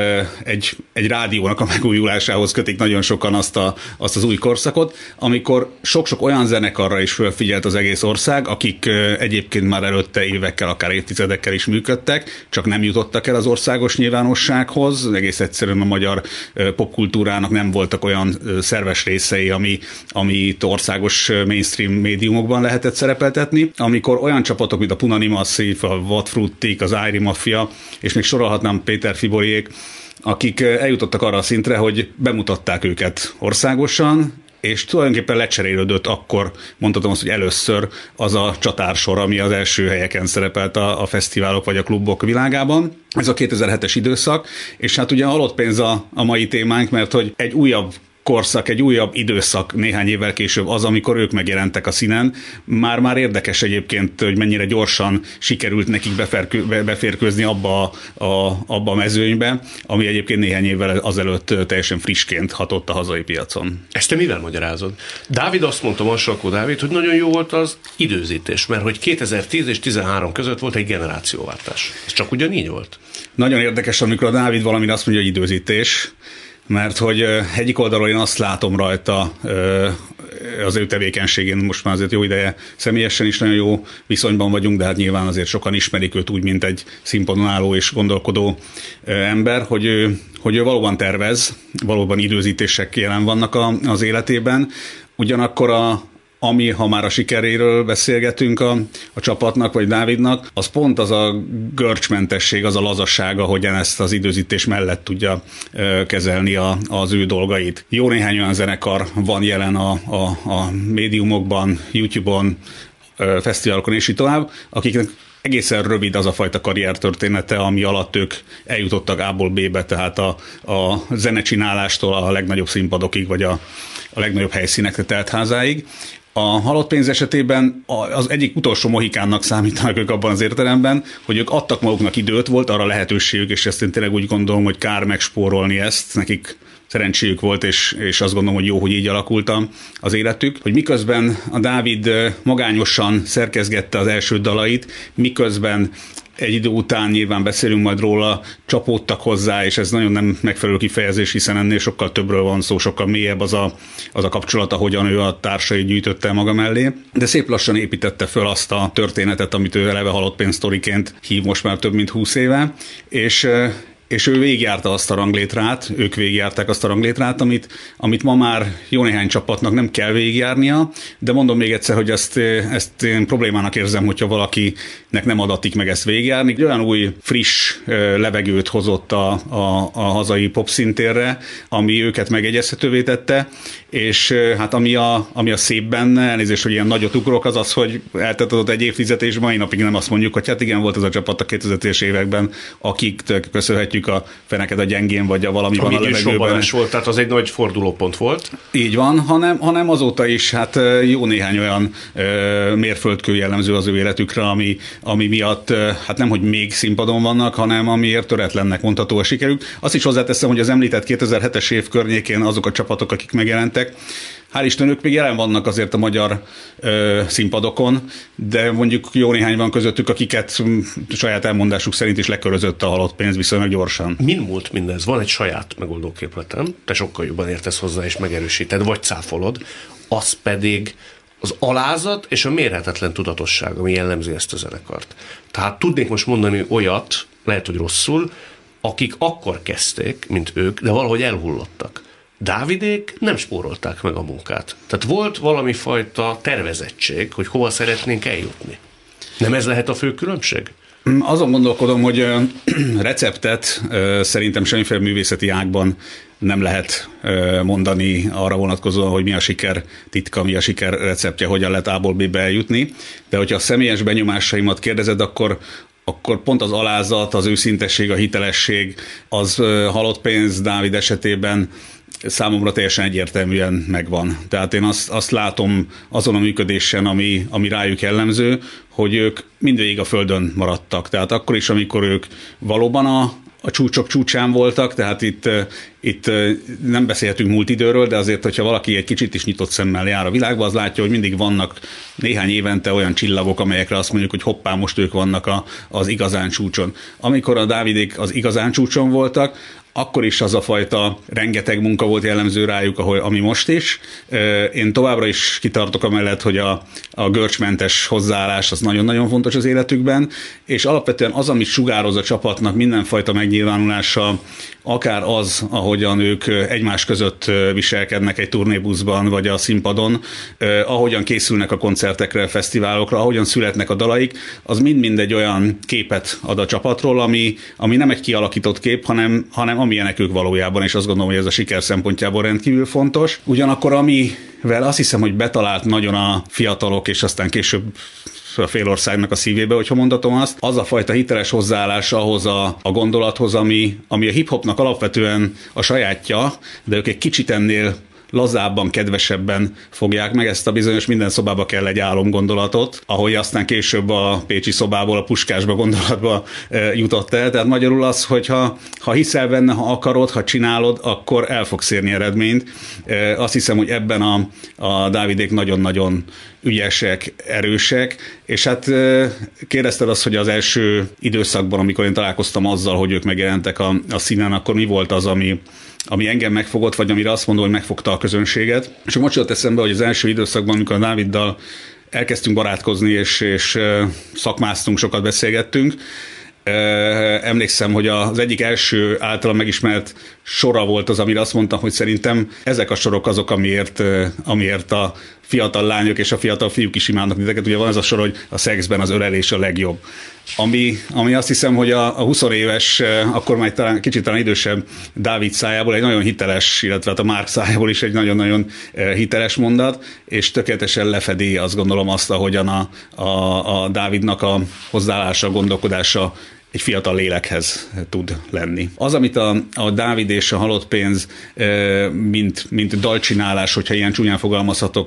S4: Egy, egy rádiónak a megújulásához kötik nagyon sokan azt, a, azt az új korszakot, amikor sok-sok olyan zenekarra is fölfigyelt az egész ország, akik egyébként már előtte évekkel, akár évtizedekkel is működtek, csak nem jutottak el az országos nyilvánossághoz, egész egyszerűen a magyar popkultúrának nem voltak olyan szerves részei, ami, amit országos mainstream médiumokban lehetett szerepeltetni, amikor olyan csapatok, mint a Punani Massive, a Vadfruttik, az Ájri Mafia, és még sorolhatnám Péter Fiboriék, akik eljutottak arra a szintre, hogy bemutatták őket országosan, és tulajdonképpen lecserélődött akkor, mondhatom azt, hogy először az a csatársor, ami az első helyeken szerepelt a, a fesztiválok vagy a klubok világában. Ez a kétezer-hetes időszak, és hát ugye a halott pénz a, a mai témánk, mert hogy egy újabb korszak, egy újabb időszak néhány évvel később az, amikor ők megjelentek a színen. Már-már érdekes egyébként, hogy mennyire gyorsan sikerült nekik beferkő, beférkőzni abba a, a, abba a mezőnybe, ami egyébként néhány évvel azelőtt teljesen frissként hatott a hazai piacon.
S1: Ezt te mivel magyarázod? Dávid azt mondta, Massalkó Dávid, hogy nagyon jó volt az időzítés, mert hogy kétezer-tíz és tizenhárom között volt egy generációváltás. Ez csak ugyanígy volt?
S4: Nagyon érdekes, amikor a Dávid valamire azt mondja, hogy időzítés, mert hogy egyik oldalról én azt látom rajta az ő tevékenységén, most már azért jó ideje személyesen is nagyon jó viszonyban vagyunk, de hát nyilván azért sokan ismerik őt úgy, mint egy színpadon álló és gondolkodó ember, hogy ő, hogy ő valóban tervez, valóban időzítések jelen vannak a, az életében, ugyanakkor a ami, ha már a sikeréről beszélgetünk a, a csapatnak, vagy Dávidnak, az pont az a görcsmentesség, az a lazasság, ahogyan ezt az időzítés mellett tudja ö, kezelni a, az ő dolgait. Jó néhány olyan zenekar van jelen a, a, a médiumokban, YouTube-on, ö, fesztiválokon és így tovább, akiknek egészen rövid az a fajta karriertörténete, ami alatt ők eljutottak A-ból B-be, tehát a, a zenecsinálástól a legnagyobb színpadokig, vagy a, a legnagyobb helyszínekre telt házáig. A halott pénz esetében az egyik utolsó mohikánnak számítanak ők abban az értelemben, hogy ők adtak maguknak időt, volt arra lehetőségük, és ezt én tényleg úgy gondolom, hogy kár megspórolni ezt, nekik szerencséjük volt, és, és azt gondolom, hogy jó, hogy így alakult az életük, hogy miközben a Dávid magányosan szerkezgette az első dalait, miközben egy idő után nyilván beszélünk majd róla, csapódtak hozzá, és ez nagyon nem megfelelő kifejezés, hiszen ennél sokkal többről van szó, sokkal mélyebb az a, az a kapcsolat, ahogyan ő a társait gyűjtötte maga mellé, de szép lassan építette föl azt a történetet, amit ő eleve halott pénz sztoriként hív most már több mint húsz éve, és és ő végigjárta azt a ranglétrát, ők végigjárták azt a ranglétrát, amit, amit ma már jó néhány csapatnak nem kell végigjárnia, de mondom még egyszer, hogy ezt, ezt én problémának érzem, hogyha valakinek nem adatik meg ezt végigjárni. Olyan új, friss levegőt hozott a, a, a hazai popszintérre, ami őket megegyezhetővé tette, és hát ami a, ami a szép benne, elnézést, hogy ilyen nagyot ugrok, az az, hogy eltetett egy évtized, és mai napig nem azt mondjuk, hogy hát igen, volt ez a csapat a kétezres években, akik köszönhetjük a feneket a gyengén, vagy a valami van a levegőben.
S1: Volt, tehát az egy nagy fordulópont volt.
S4: Így van, hanem, hanem azóta is hát jó néhány olyan ö, mérföldkő jellemző az ő életükre, ami, ami miatt ö, hát nem, hogy még színpadon vannak, hanem amiért töretlennek mondható a sikerük. Azt is hozzáteszem, hogy az említett kétezer-hetes év környékén azok a csapatok, akik megjelentek, hál' Isten, ők még jelen vannak azért a magyar ö, színpadokon, de mondjuk jó néhány van közöttük, akiket saját elmondásuk szerint is lekörözött a halott pénz viszonylag gyorsan.
S1: Min múlt mindez? Van egy saját megoldóképletem, te sokkal jobban értesz hozzá és megerősíted, vagy cáfolod, az pedig az alázat és a mérhetetlen tudatosság, ami jellemzi ezt a zenekart. Tehát tudnék most mondani olyat, lehet, hogy rosszul, akik akkor kezdték, mint ők, de valahogy elhullottak. Dávidék nem spórolták meg a munkát. Tehát volt valami fajta tervezettség, hogy hova szeretnénk eljutni. Nem ez lehet a fő különbség?
S4: Azon gondolkodom, hogy receptet szerintem semmiféle művészeti ágban nem lehet mondani arra vonatkozóan, hogy mi a siker titka, mi a siker receptje, hogyan lehet A-ból B-be eljutni. De hogyha a személyes benyomásaimat kérdezed, akkor akkor pont az alázat, az őszintesség, a hitelesség, az halott pénz Dávid esetében számomra teljesen egyértelműen megvan. Tehát én azt, azt látom azon a működésen, ami, ami rájuk jellemző, hogy ők mindvégig a földön maradtak. Tehát akkor is, amikor ők valóban a, a csúcsok csúcsán voltak, tehát itt, itt nem beszélhetünk múlt időről, de azért, hogyha valaki egy kicsit is nyitott szemmel jár a világba, az látja, hogy mindig vannak néhány évente olyan csillagok, amelyekre azt mondjuk, hogy hoppá, most ők vannak a, az igazán csúcson. Amikor a Dávidék az igazán csúcson voltak, akkor is az a fajta rengeteg munka volt jellemző rájuk, ahogy, ami most is. Én továbbra is kitartok amellett, hogy a, a görcsmentes hozzáállás az nagyon-nagyon fontos az életükben, és alapvetően az, amit sugároz a csapatnak mindenfajta megnyilvánulása, akár az, ahogyan ők egymás között viselkednek egy turnébuszban, vagy a színpadon, ahogyan készülnek a koncertekre, fesztiválokra, ahogyan születnek a dalaik, az mind-mind egy olyan képet ad a csapatról, ami, ami nem egy kialakított kép, hanem, hanem amilyenek ők valójában, és azt gondolom, hogy ez a siker szempontjából rendkívül fontos. Ugyanakkor amivel azt hiszem, hogy betalált nagyon a fiatalok, és aztán később a félországnak a szívébe, hogyha mondatom azt, az a fajta hiteles hozzáállás ahhoz a, a gondolathoz, ami, ami a hip-hopnak alapvetően a sajátja, de ők egy kicsit ennél lazábban, kedvesebben fogják meg ezt a bizonyos minden szobába kell egy álomgondolatot, ahogy aztán később a pécsi szobából a Puskásba gondolatba e, jutott el. Tehát magyarul az, hogy ha, ha hiszel benne, ha akarod, ha csinálod, akkor el fogsz érni eredményt. E, azt hiszem, hogy ebben a, a Dávidék nagyon-nagyon ügyesek, erősek, és hát e, kérdezted azt, hogy az első időszakban, amikor én találkoztam azzal, hogy ők megjelentek a, a színen, akkor mi volt az, ami ami engem megfogott, vagy amire azt mondom, hogy megfogta a közönséget. És most jutott eszembe, hogy az első időszakban, amikor a Dáviddal elkezdtünk barátkozni, és, és szakmáztunk, sokat beszélgettünk, emlékszem, hogy az egyik első általam megismert sora volt az, amire azt mondtam, hogy szerintem ezek a sorok azok, amiért, amiért a fiatal lányok és a fiatal fiúk is imádnak titeket. Ugye van ez a sor, hogy a szexben az ölelés a legjobb. Ami, ami azt hiszem, hogy a, a húsz éves, akkor már talán, kicsit talán idősebb Dávid szájából egy nagyon hiteles, illetve hát a Márk szájából is egy nagyon-nagyon hiteles mondat, és tökéletesen lefedi, azt gondolom, azt, ahogyan a, a, a Dávidnak a hozzáállása, a gondolkodása egy fiatal lélekhez tud lenni. Az, amit a, a Dávid és a Halott pénz, mint, mint dalcsinálás, hogyha ilyen csúnyán fogalmazhatok,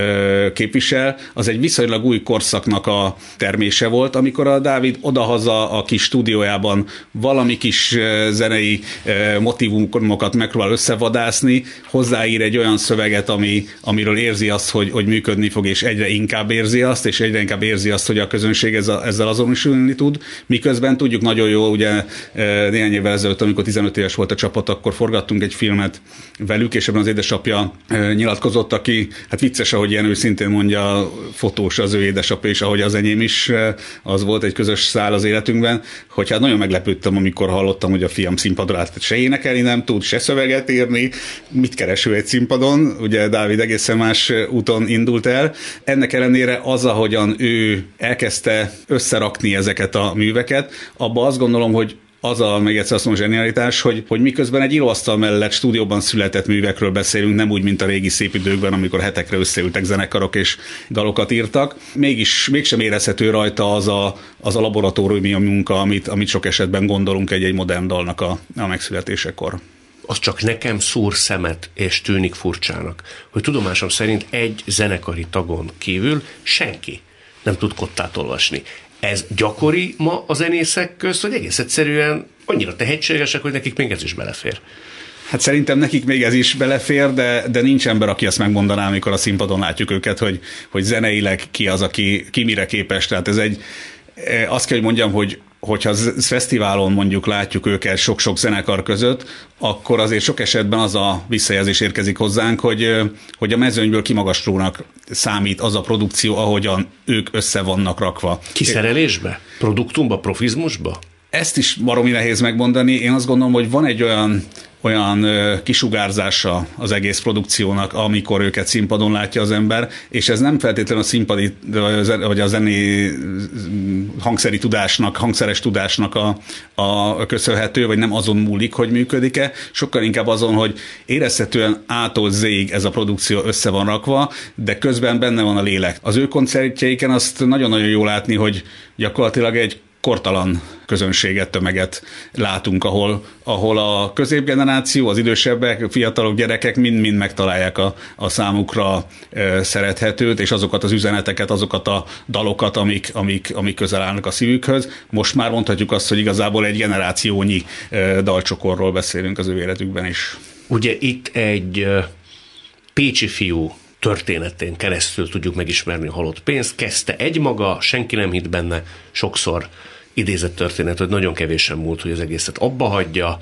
S4: képvisel, az egy viszonylag új korszaknak a termése volt, amikor a Dávid odahaza a kis stúdiójában valami kis zenei motivumokat megpróbál összevadászni, hozzáír egy olyan szöveget, ami, amiről érzi azt, hogy, hogy működni fog, és egyre inkább érzi azt, és egyre inkább érzi azt, hogy a közönség ezzel, ezzel azonosulni tud, miközben tud Tudjuk nagyon jól, ugye néhány évvel ezelőtt, amikor tizenöt éves volt a csapat, akkor forgattunk egy filmet velük, és ebben az édesapja nyilatkozott, aki, hát vicces, ahogy ilyen őszintén mondja, fotós az ő édesapja is, ahogy az enyém is, az volt egy közös szál az életünkben, hogy hát nagyon meglepődtem, amikor hallottam, hogy a fiam színpadra állt, se énekelni nem tud, se szöveget írni, mit kereső egy színpadon, ugye Dávid egészen más úton indult el. Ennek ellenére az, ahogyan ő elkezdte összerakni ezeket a műveket, abban azt gondolom, hogy az a, még egyszer azt mondom, zsenialitás, hogy, hogy miközben egy íróasztal mellett stúdióban született művekről beszélünk, nem úgy, mint a régi szép időkben, amikor hetekre összeültek zenekarok és dalokat írtak, mégis, mégsem érezhető rajta az a, az a laboratóriumi munka, amit, amit sok esetben gondolunk egy-egy modern dalnak a, a megszületésekor.
S1: Az csak nekem szúr szemet, és tűnik furcsának, hogy tudomásom szerint egy zenekari tagon kívül senki nem tud kottát olvasni. Ez gyakori ma a zenészek közt, vagy egész egyszerűen annyira tehetségesek, hogy nekik még ez is belefér?
S4: Hát szerintem nekik még ez is belefér, de, de nincs ember, aki azt megmondaná, amikor a színpadon látjuk őket, hogy, hogy zeneileg ki az, aki ki mire képes. Tehát ez egy, azt kell, hogy mondjam, hogy hogyha fesztiválon mondjuk látjuk őket sok-sok zenekar között, akkor azért sok esetben az a visszajelzés érkezik hozzánk, hogy, hogy a mezőnyből kimagaslónak számít az a produkció, ahogyan ők össze vannak rakva.
S1: Kiszerelésbe? Produktumba? Profizmusba?
S4: Ezt is baromi nehéz megmondani. Én azt gondolom, hogy van egy olyan olyan kisugárzása az egész produkciónak, amikor őket színpadon látja az ember, és ez nem feltétlenül a színpadi, vagy a zené hangszeri tudásnak, hangszeres tudásnak a, a köszönhető, vagy nem azon múlik, hogy működik-e, sokkal inkább azon, hogy érezhetően A-tól Z-ig ez a produkció össze van rakva, de közben benne van a lélek. Az ő koncertjeiken azt nagyon-nagyon jól látni, hogy gyakorlatilag egy kortalan közönséget, tömeget látunk, ahol, ahol a középgeneráció, az idősebbek, fiatalok, gyerekek mind-mind megtalálják a, a számukra e, szerethetőt, és azokat az üzeneteket, azokat a dalokat, amik, amik, amik közel állnak a szívükhöz. Most már mondhatjuk azt, hogy igazából egy generációnyi e, dalcsokorról beszélünk az ő életükben is.
S1: Ugye itt egy e, pécsi fiú történetén keresztül tudjuk megismerni a Halott pénzt. Kezdte egymaga, senki nem hitt benne, sokszor idézett történet, hogy nagyon kevésen múlt, hogy az egészet abba hagyja.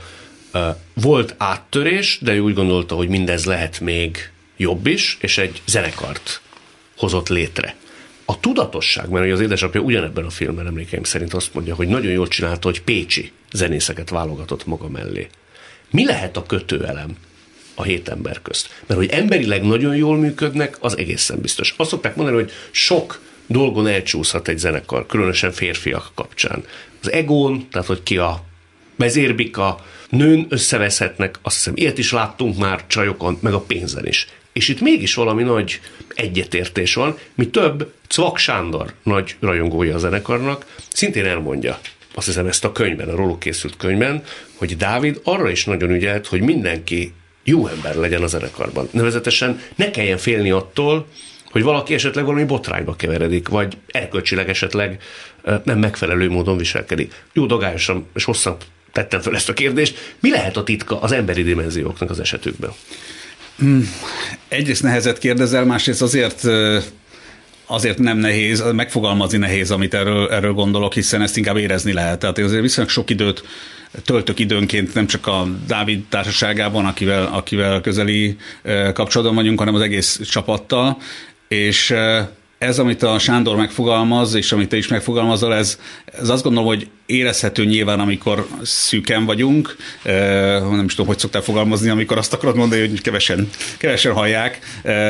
S1: Volt áttörés, de ő úgy gondolta, hogy mindez lehet még jobb is, és egy zenekart hozott létre. A tudatosság, mert az édesapja ugyanebben a filmben emlékeim szerint azt mondja, hogy nagyon jól csinálta, hogy pécsi zenészeket válogatott maga mellé. Mi lehet a kötőelem a hét ember közt? Mert hogy emberileg nagyon jól működnek, az egészen biztos. Azt szokták mondani, hogy sok dolgon elcsúszhat egy zenekar, különösen férfiak kapcsán. Az egón, tehát hogy ki a vezérbika, nőn összeveszhetnek, azt hiszem, ilyet is láttunk már csajokon, meg a pénzen is. És itt mégis valami nagy egyetértés van, mi több, Cvak Sándor nagy rajongója a zenekarnak, szintén elmondja, azt hiszem ezt a könyvben, a róluk készült könyvben, hogy Dávid arra is nagyon ügyelt, hogy mindenki jó ember legyen a zenekarban. Nevezetesen ne kelljen félni attól, hogy valaki esetleg valami botrányba keveredik, vagy erkölcsileg esetleg nem megfelelő módon viselkedik. Jó dagályosan és hosszan tettem fel ezt a kérdést. Mi lehet a titka az emberi dimenzióknak az esetükben?
S4: Hmm. Egyrészt nehezet kérdezel, másrészt azért azért nem nehéz, megfogalmazni nehéz, amit erről, erről gondolok, hiszen ezt inkább érezni lehet. Tehát én azért viszonylag sok időt töltök időnként nem csak a Dávid társaságában, akivel, akivel közeli kapcsolatban vagyunk, hanem az egész csapattal, és ez, amit a Sándor megfogalmaz, és amit te is megfogalmazol, ez, ez azt gondolom, hogy érezhető nyilván, amikor szűken vagyunk, nem is tudom, hogy szoktál fogalmazni, amikor azt akarod mondani, hogy kevesen, kevesen hallják,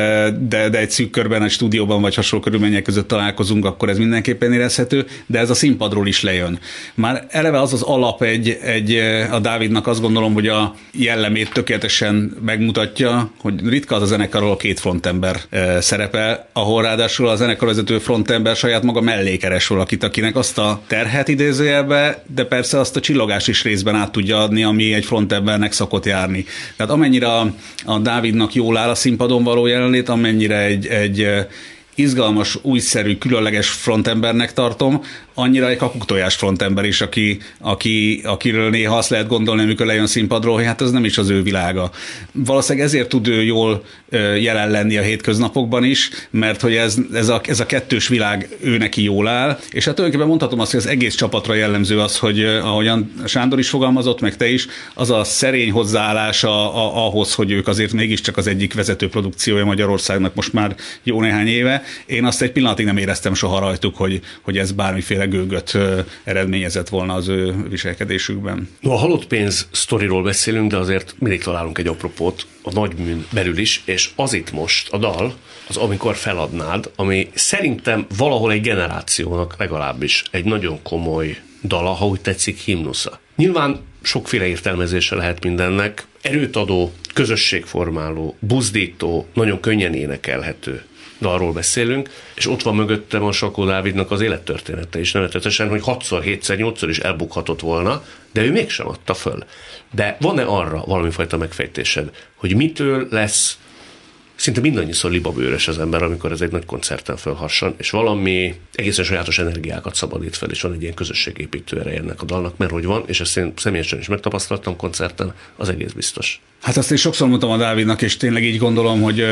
S4: de, de egy szűk körben, egy stúdióban vagy hasonló körülmények között találkozunk, akkor ez mindenképpen érezhető, de ez a színpadról is lejön. Már eleve az az alap egy, egy a Dávidnak, azt gondolom, hogy a jellemét tökéletesen megmutatja, hogy ritka az a zenekar, ahol két frontember szerepel, ahol ráadásul a zenekarvezető frontember saját maga mellékeres valakit, akinek azt a terhet idézőjelben, de persze azt a csillogást is részben át tudja adni, ami egy frontembernek szokott járni. Tehát amennyire a, a Dávidnak jól áll a színpadon való jelenlét, amennyire egy, egy izgalmas, újszerű, különleges frontembernek tartom, annyira egy kakuktojás frontember is, aki, aki, akiről néha azt lehet gondolni, amikor lejön színpadról, hogy hát ez nem is az ő világa. Valószínűleg ezért tud ő jól jelen lenni a hétköznapokban is, mert hogy ez, ez, a, ez a kettős világ ő neki jól áll, és hát tulajdonképpen mondhatom azt, hogy az egész csapatra jellemző az, hogy ahogyan Sándor is fogalmazott, meg te is, az a szerény hozzáállása ahhoz, hogy ők azért mégiscsak az egyik vezető produkciója Magyarországnak most már jó néhány éve. Én azt egy pillanatig nem éreztem soha rajtuk, hogy, hogy ez bármiféle gőgöt eredményezett volna az ő viselkedésükben.
S1: No, a halott pénz sztoriról beszélünk, de azért mindig találunk egy apropót a nagyműn belül is, és az itt most a dal, az Amikor feladnád, ami szerintem valahol egy generációnak legalábbis egy nagyon komoly dala, ha úgy tetszik, himnusza. Nyilván sokféle értelmezése lehet mindennek, erőt adó, közösségformáló, buzdító, nagyon könnyen énekelhető dalról beszélünk, és ott van mögöttem a Sakó Dávidnak az élettörténete is, nevezetesen, hogy hatszor, hétszer, nyolcszor is elbukhatott volna, de ő mégsem adta föl. De van-e arra valamifajta megfejtésed, hogy mitől lesz szinte mindannyiszor libabőrös az ember, amikor ez egy nagy koncerten fölhasson, és valami egészen sajátos energiákat szabadít fel, és van egy ilyen közösségépítő ereje ennek a dalnak, mert hogy van, és ezt én személyesen is megtapasztaltam koncerten, az egész biztos.
S4: Hát azt én sokszor mondtam a Dávidnak, és tényleg így gondolom, hogy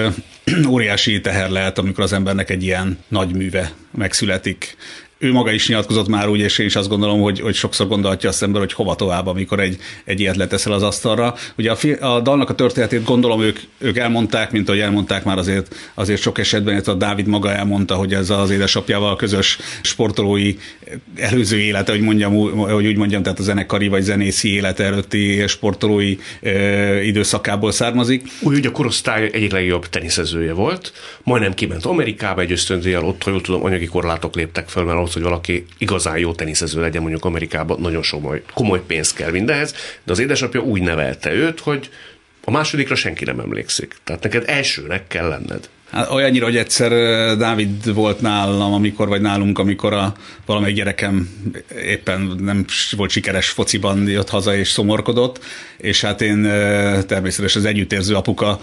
S4: óriási teher lehet, amikor az embernek egy ilyen nagy műve megszületik. Ő maga is nyilatkozott már úgy, és én is azt gondolom, hogy, hogy sokszor gondolhatja azt ember, hogy hova tovább, amikor egy, egy ilyet leteszel az asztalra. Ugye a, fi, a dalnak a történetét gondolom ők, ők elmondták, mint ahogy elmondták már azért, azért sok esetben, illetve a Dávid maga elmondta, hogy ez az édesapjával közös sportolói előző élete, hogy mondjam, hogy úgy mondjam, tehát a zenekari vagy zenészi élete előtti sportolói ö, időszakából származik.
S1: Úgy, ugye a korosztály egyik legjobb teniszezője volt, majdnem kiment Amerikába egy ösztöndíjjal, ott, ha jól tudom, anyagi korlátok léptek föl, mert hogy valaki igazán jó teniszező legyen mondjuk Amerikában, nagyon komoly, komoly pénz kell mindenhez, de az édesapja úgy nevelte őt, hogy a másodikra senki nem emlékszik. Tehát neked elsőnek kell lenned.
S4: Hát olyannyira, hogy egyszer Dávid volt nálam, amikor, vagy nálunk, amikor a valamelyik gyerekem éppen nem volt sikeres fociban, jött haza és szomorkodott, és hát én természetesen az együttérző apuka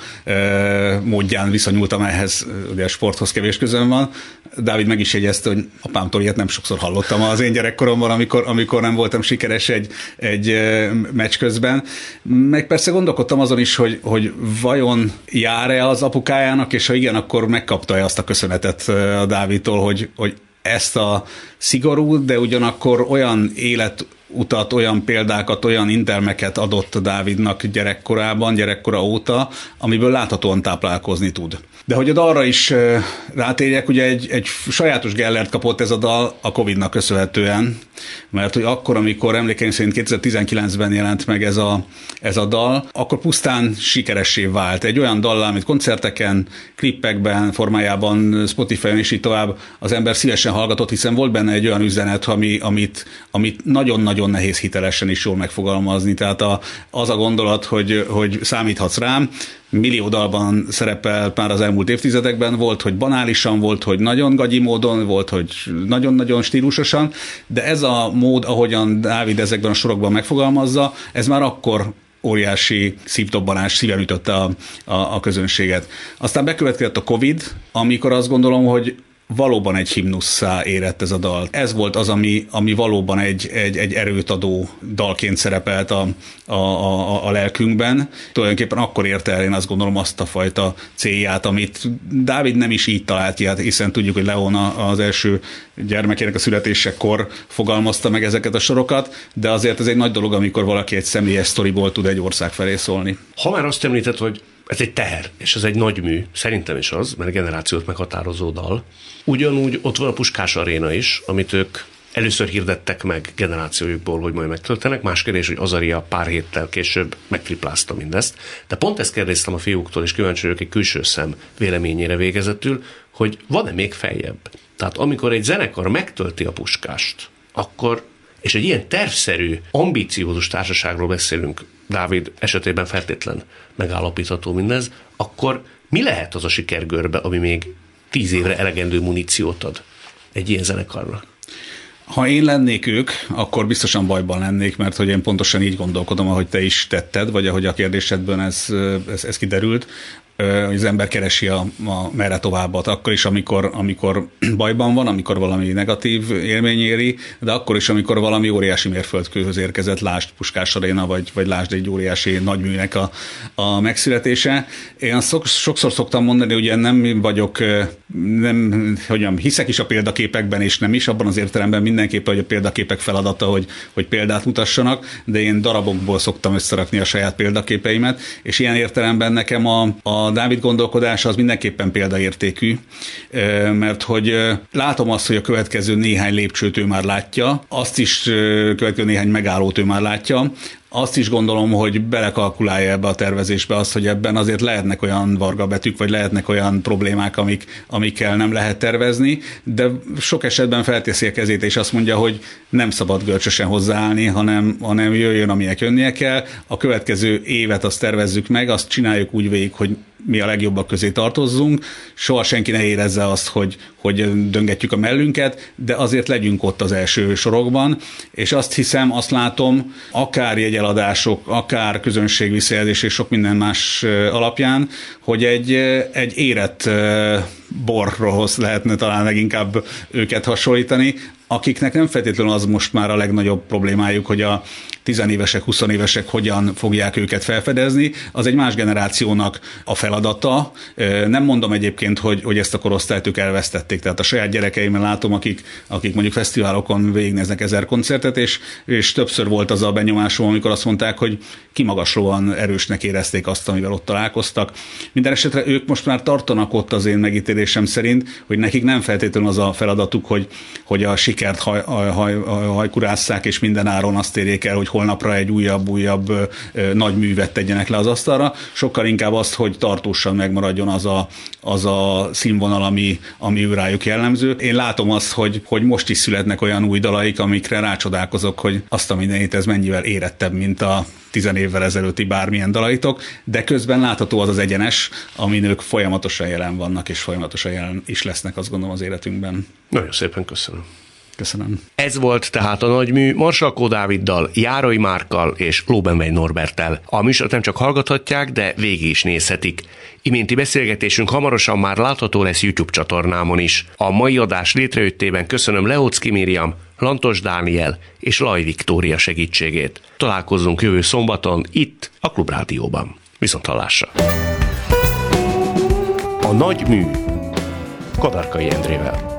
S4: módján viszonyultam ehhez, ugye a sporthoz kevés közön van. Dávid meg is jegyezte, hogy apámtól ilyet nem sokszor hallottam az én gyerekkoromban, amikor, amikor nem voltam sikeres egy, egy meccs közben. Meg persze gondolkodtam azon is, hogy, hogy vajon jár-e az apukájának, és ha igen, akkor megkapta-e azt a köszönetet a Dávidtól, hogy, hogy ezt a szigorú, de ugyanakkor olyan élet utat, olyan példákat, olyan intelmeket adott Dávidnak gyerekkorában, gyerekkora óta, amiből láthatóan táplálkozni tud. De hogy a dalra is rátérjek, ugye egy, egy sajátos gellert kapott ez a dal a Covidnak köszönhetően, mert hogy akkor, amikor emlékeim szerint kétezer-tizenkilencben jelent meg ez a, ez a dal, akkor pusztán sikeressé vált. Egy olyan dal, amit koncerteken, klippekben, formájában, Spotify-on és így tovább az ember szívesen hallgatott, hiszen volt benne egy olyan üzenet, ami, amit, amit nagyon-nagyon nehéz hitelesen is jól megfogalmazni. Tehát a, az a gondolat, hogy, hogy számíthatsz rám, millió dalban szerepel már az elmúlt évtizedekben, volt, hogy banálisan, volt, hogy nagyon gagyi módon, volt, hogy nagyon-nagyon stílusosan, de ez a mód, ahogyan Dávid ezekben a sorokban megfogalmazza, ez már akkor óriási szívdobbanás, szíven ütötte a, a, a közönséget. Aztán bekövetkezett a Covid, amikor azt gondolom, hogy valóban egy himnusszá érett ez a dal. Ez volt az, ami, ami valóban egy, egy, egy erőt adó dalként szerepelt a, a, a, a lelkünkben. Tulajdonképpen akkor érte el, én azt gondolom, azt a fajta célját, amit Dávid nem is így talált ki, hiszen tudjuk, hogy Leon az első gyermekének a születésekor fogalmazta meg ezeket a sorokat, de azért ez egy nagy dolog, amikor valaki egy személyes sztoriból tud egy ország felé szólni.
S1: Ha már azt említett, hogy ez egy teher, és ez egy nagy mű, szerintem is az, mert generációt meghatározó dal. Ugyanúgy ott van a Puskás Aréna is, amit ők először hirdettek meg generációjukból, hogy majd megtöltenek. Más kérdés, hogy Azaria pár héttel később megtriplázta mindezt. De pont ezt kérdeztem a fiúktól, és kíváncsi vagyok egy külső szem véleményére végezetül, hogy van-e még feljebb? Tehát amikor egy zenekar megtölti a Puskást, akkor, és egy ilyen tervszerű, ambíciózus társaságról beszélünk, Dávid esetében feltétlen megállapítható mindez, akkor mi lehet az a sikergörbe, ami még tíz évre elegendő muníciót ad egy ilyen zenekarnak?
S4: Ha én lennék ők, akkor biztosan bajban lennék, mert hogy én pontosan így gondolkodom, ahogy te is tetted, vagy ahogy a kérdésedből ez, ez, ez kiderült, hogy az ember keresi a, a merre továbbat, akkor is, amikor, amikor bajban van, amikor valami negatív élmény éri, de akkor is, amikor valami óriási mérföldkőhöz érkezett, lásd Puskás Aréna, vagy, vagy lásd egy óriási nagyműnek a, a megszületése. Én szok, sokszor szoktam mondani, hogy ugye nem vagyok, nem, hogyan, hiszek is a példaképekben, és nem is, abban az értelemben mindenképpen, hogy a példaképek feladata, hogy, hogy példát mutassanak, de én darabokból szoktam összerakni a saját példaképeimet, és ilyen értelemben nekem a, a A Dávid gondolkodása az mindenképpen példaértékű, mert hogy látom azt, hogy a következő néhány lépcsőt ő már látja, azt is következő néhány megállót ő már látja, azt is gondolom, hogy belekalkulálja ebbe a tervezésbe azt, hogy ebben azért lehetnek olyan vargabetűk, vagy lehetnek olyan problémák, amik, amikkel nem lehet tervezni, de sok esetben felteszi a kezét, és azt mondja, hogy nem szabad görcsösen hozzáállni, hanem, hanem jöjjön, aminek jönnie kell. A következő évet azt tervezzük meg, azt csináljuk úgy végig, hogy mi a legjobbak közé tartozzunk, soha senki ne érezze azt, hogy, hogy döngetjük a mellünket, de azért legyünk ott az első sorokban, és azt hiszem, azt látom, akár jegyeladások, akár közönségvisszajelzés és sok minden más alapján, hogy egy, egy érett borhoz lehetne talán leginkább őket hasonlítani, akiknek nem feltétlenül az most már a legnagyobb problémájuk, hogy a tizenévesek, huszonévesek hogyan fogják őket felfedezni, az egy más generációnak a feladata. Nem mondom egyébként, hogy, hogy ezt a korosztályt ők elvesztették, tehát a saját gyerekeimmel látom, akik, akik mondjuk fesztiválokon végignéznek ezer koncertet, és, és többször volt az a benyomásom, amikor azt mondták, hogy kimagaslóan erősnek érezték azt, amivel ott találkoztak. Minden esetre ők most már tartanak ott az én megítélésem szerint, hogy nekik nem feltétlenül az a feladatuk, hogy, hogy a sikert haj, haj, haj, hajkurásszák, és minden áron azt érjék el, hogy holnapra egy újabb-újabb nagy művet tegyenek le az asztalra, sokkal inkább azt, hogy tartósan megmaradjon az a, az a színvonal, ami, ami rájuk jellemző. Én látom azt, hogy, hogy most is születnek olyan új dalaik, amikre rácsodálkozok, hogy azt a mindenit ez mennyivel érettebb, mint a tizen évvel ezelőtti bármilyen dalaitok, de közben látható az az egyenes, amin ők folyamatosan jelen vannak, és folyamatosan jelen is lesznek, azt gondolom, az életünkben.
S1: Nagyon szépen köszönöm.
S4: Köszönöm.
S1: Ez volt tehát a nagymű Marsalkó Dáviddal, Járai Márkkal és Lóbenvegy Norberttel. A műsort nem csak hallgathatják, de végig is nézhetik. Iménti beszélgetésünk hamarosan már látható lesz YouTube csatornámon is. A mai adás létrejöttében köszönöm Leóczki Miriam, Lantos Dániel és Laj Viktória segítségét. Találkozzunk jövő szombaton itt a Klubrádióban. Viszonthallásra! A nagymű Kadarkai Endrével.